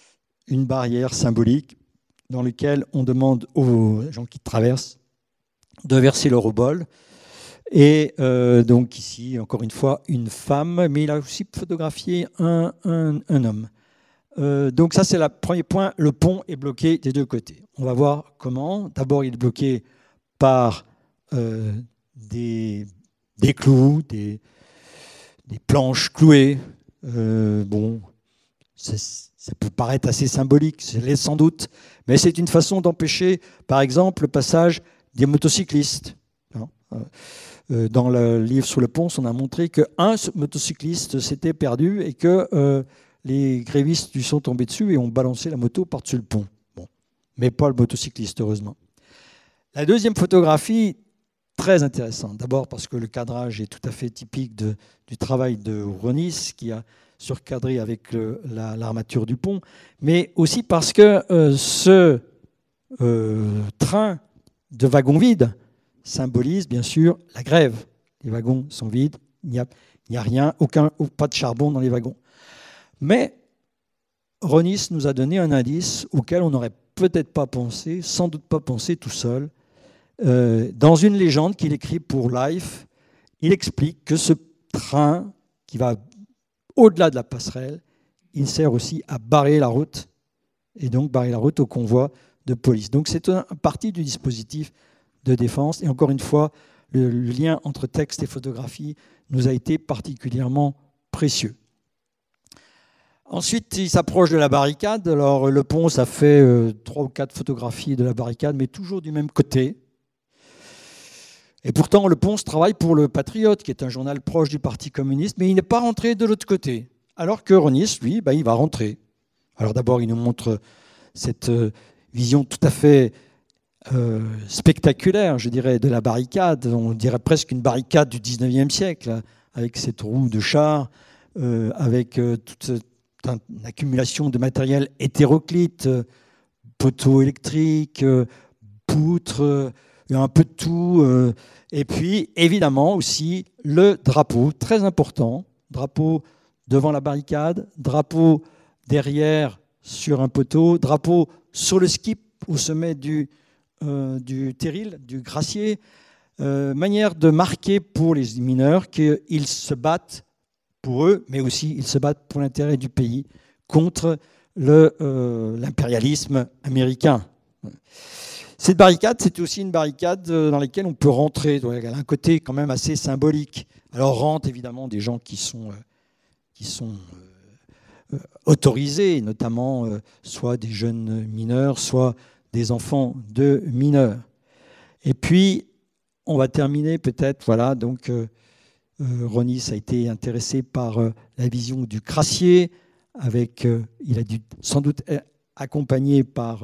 une barrière symbolique dans laquelle on demande aux gens qui traversent de verser leur obol. Et donc ici, encore une fois, une femme, mais il a aussi photographié un homme. Donc ça, c'est le premier point. Le pont est bloqué des deux côtés. On va voir comment. D'abord, il est bloqué par des clous, des planches clouées. Bon, ça peut paraître assez symbolique, c'est l'est sans doute, mais c'est une façon d'empêcher, par exemple, le passage des motocyclistes. Dans le livre Sous le pont, on a montré qu'un motocycliste s'était perdu et que les grévistes lui sont tombés dessus et ont balancé la moto par-dessus le pont. Bon, mais pas le motocycliste, heureusement. La deuxième photographie, très intéressante. D'abord parce que le cadrage est tout à fait typique du travail de Ronis, qui a surcadré avec l'armature du pont, mais aussi parce que ce train de wagons vides symbolise bien sûr la grève. Les wagons sont vides, il n'y a rien, pas de charbon dans les wagons. Mais Ronis nous a donné un indice auquel on n'aurait peut-être pas pensé, sans doute pas pensé tout seul. Dans une légende qu'il écrit pour Life, il explique que ce train qui va au-delà de la passerelle, il sert aussi à barrer la route, et donc barrer la route au convoi de police. Donc c'est une partie du dispositif de défense. Et encore une fois, le lien entre texte et photographie nous a été particulièrement précieux. Ensuite, il s'approche de la barricade. Alors le pont, ça fait 3 ou 4 photographies de la barricade, mais toujours du même côté. Et pourtant, le Ponce travaille pour le Patriote, qui est un journal proche du Parti communiste, mais il n'est pas rentré de l'autre côté. Alors que Ronis, lui, il va rentrer. Alors d'abord, il nous montre cette vision tout à fait spectaculaire, je dirais, de la barricade. On dirait presque une barricade du 19e siècle, avec cette roue de char, avec toute une accumulation de matériel hétéroclite, poteaux électriques, poutres, un peu de tout. Et puis, évidemment, aussi le drapeau, très important. Drapeau devant la barricade, drapeau derrière sur un poteau, drapeau sur le skip au sommet du terril, du gracier. Manière de marquer pour les mineurs qu'ils se battent pour eux, mais aussi ils se battent pour l'intérêt du pays contre l'impérialisme américain. Cette barricade, c'est aussi une barricade dans laquelle on peut rentrer. Donc, elle a un côté quand même assez symbolique. Alors rentrent évidemment des gens qui sont autorisés, notamment soit des jeunes mineurs, soit des enfants de mineurs. Et puis, on va terminer peut-être, voilà, donc Ronis a été intéressé par la vision du crassier, il a dû sans doute être accompagné par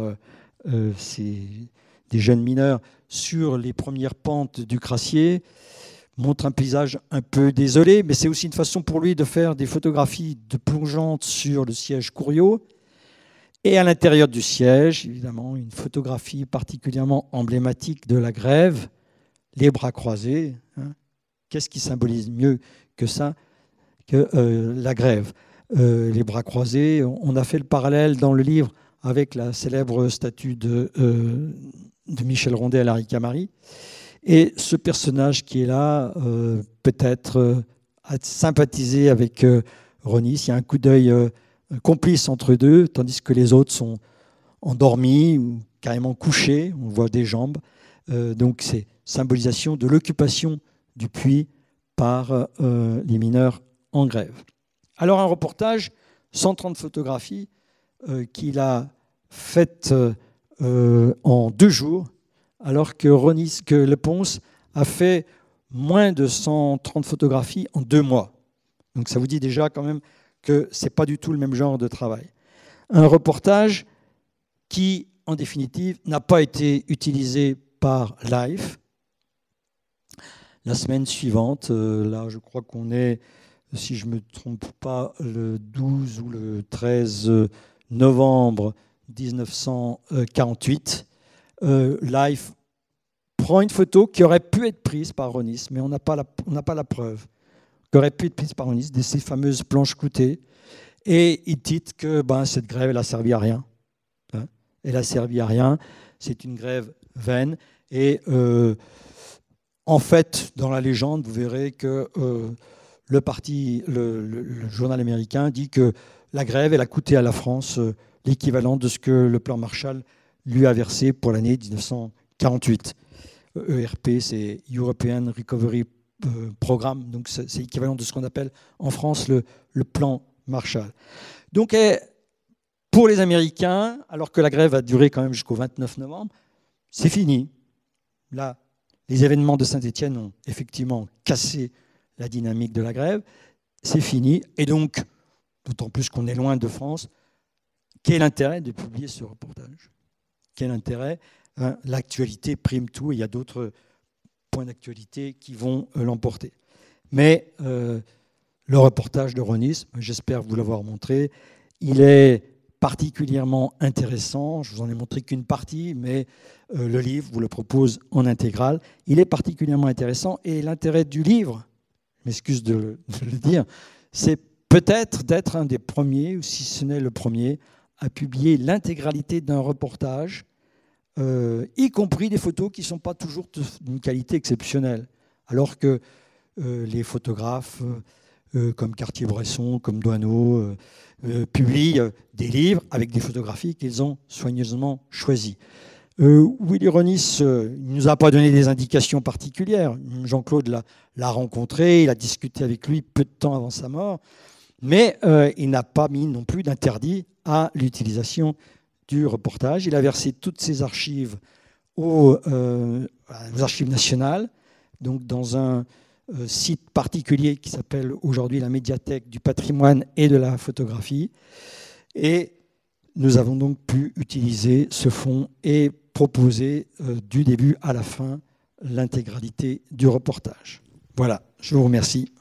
des jeunes mineurs sur les premières pentes du crassier, montre un paysage un peu désolé, mais c'est aussi une façon pour lui de faire des photographies de plongeantes sur le siège Couriot. Et à l'intérieur du siège, évidemment, une photographie particulièrement emblématique de la grève, les bras croisés. Qu'est-ce qui symbolise mieux que ça, que la grève? Les bras croisés, on a fait le parallèle dans le livre avec la célèbre statue de Michel Rondet à la Ricamarie. Et ce personnage qui est là, peut-être a sympathisé avec Ronis. Il y a un coup d'œil complice entre eux deux, tandis que les autres sont endormis ou carrément couchés. On voit des jambes. Donc c'est symbolisation de l'occupation du puits par les mineurs en grève. Alors un reportage, 130 photographies qu'il a faites en 2 jours, alors que Le Ponce a fait moins de 130 photographies en 2 mois. Donc ça vous dit déjà quand même que ce n'est pas du tout le même genre de travail. Un reportage qui, en définitive, n'a pas été utilisé par Life. La semaine suivante, là je crois qu'on est, si je ne me trompe pas, le 12 ou le 13 novembre 1948, Life prend une photo qui aurait pu être prise par Ronis, mais on n'a pas la preuve, qui aurait pu être prise par Ronis, de ces fameuses planches cloutées, et il titre que cette grève, elle a servi à rien. Elle a servi à rien, c'est une grève vaine, Et en fait, dans la légende, vous verrez que le journal américain dit que la grève, elle a coûté à la France l'équivalent de ce que le plan Marshall lui a versé pour l'année 1948. ERP, c'est European Recovery Programme, donc c'est l'équivalent de ce qu'on appelle en France le plan Marshall. Donc, pour les Américains, alors que la grève a duré quand même jusqu'au 29 novembre, c'est fini. Là, les événements de Saint-Étienne ont effectivement cassé la dynamique de la grève. C'est fini. Et donc, d'autant plus qu'on est loin de France, quel intérêt de publier ce reportage? Quel intérêt? L'actualité prime tout et il y a d'autres points d'actualité qui vont l'emporter. Mais le reportage de Ronis, j'espère vous l'avoir montré, il est particulièrement intéressant. Je vous en ai montré qu'une partie, mais le livre vous le propose en intégrale. Il est particulièrement intéressant et l'intérêt du livre, je m'excuse de le dire, c'est peut-être d'être un des premiers, ou si ce n'est le premier, à publier l'intégralité d'un reportage, y compris des photos qui ne sont pas toujours d'une qualité exceptionnelle, alors que les photographes comme Cartier-Bresson, comme Doisneau, publient des livres avec des photographies qu'ils ont soigneusement choisies. Willy Ronis ne nous a pas donné des indications particulières. Jean-Claude l'a rencontré, il a discuté avec lui peu de temps avant sa mort, mais il n'a pas mis non plus d'interdit à l'utilisation du reportage. Il a versé toutes ses archives aux archives nationales, donc dans un site particulier qui s'appelle aujourd'hui la médiathèque du patrimoine et de la photographie. Et nous avons donc pu utiliser ce fonds et proposer du début à la fin l'intégralité du reportage. Voilà, je vous remercie.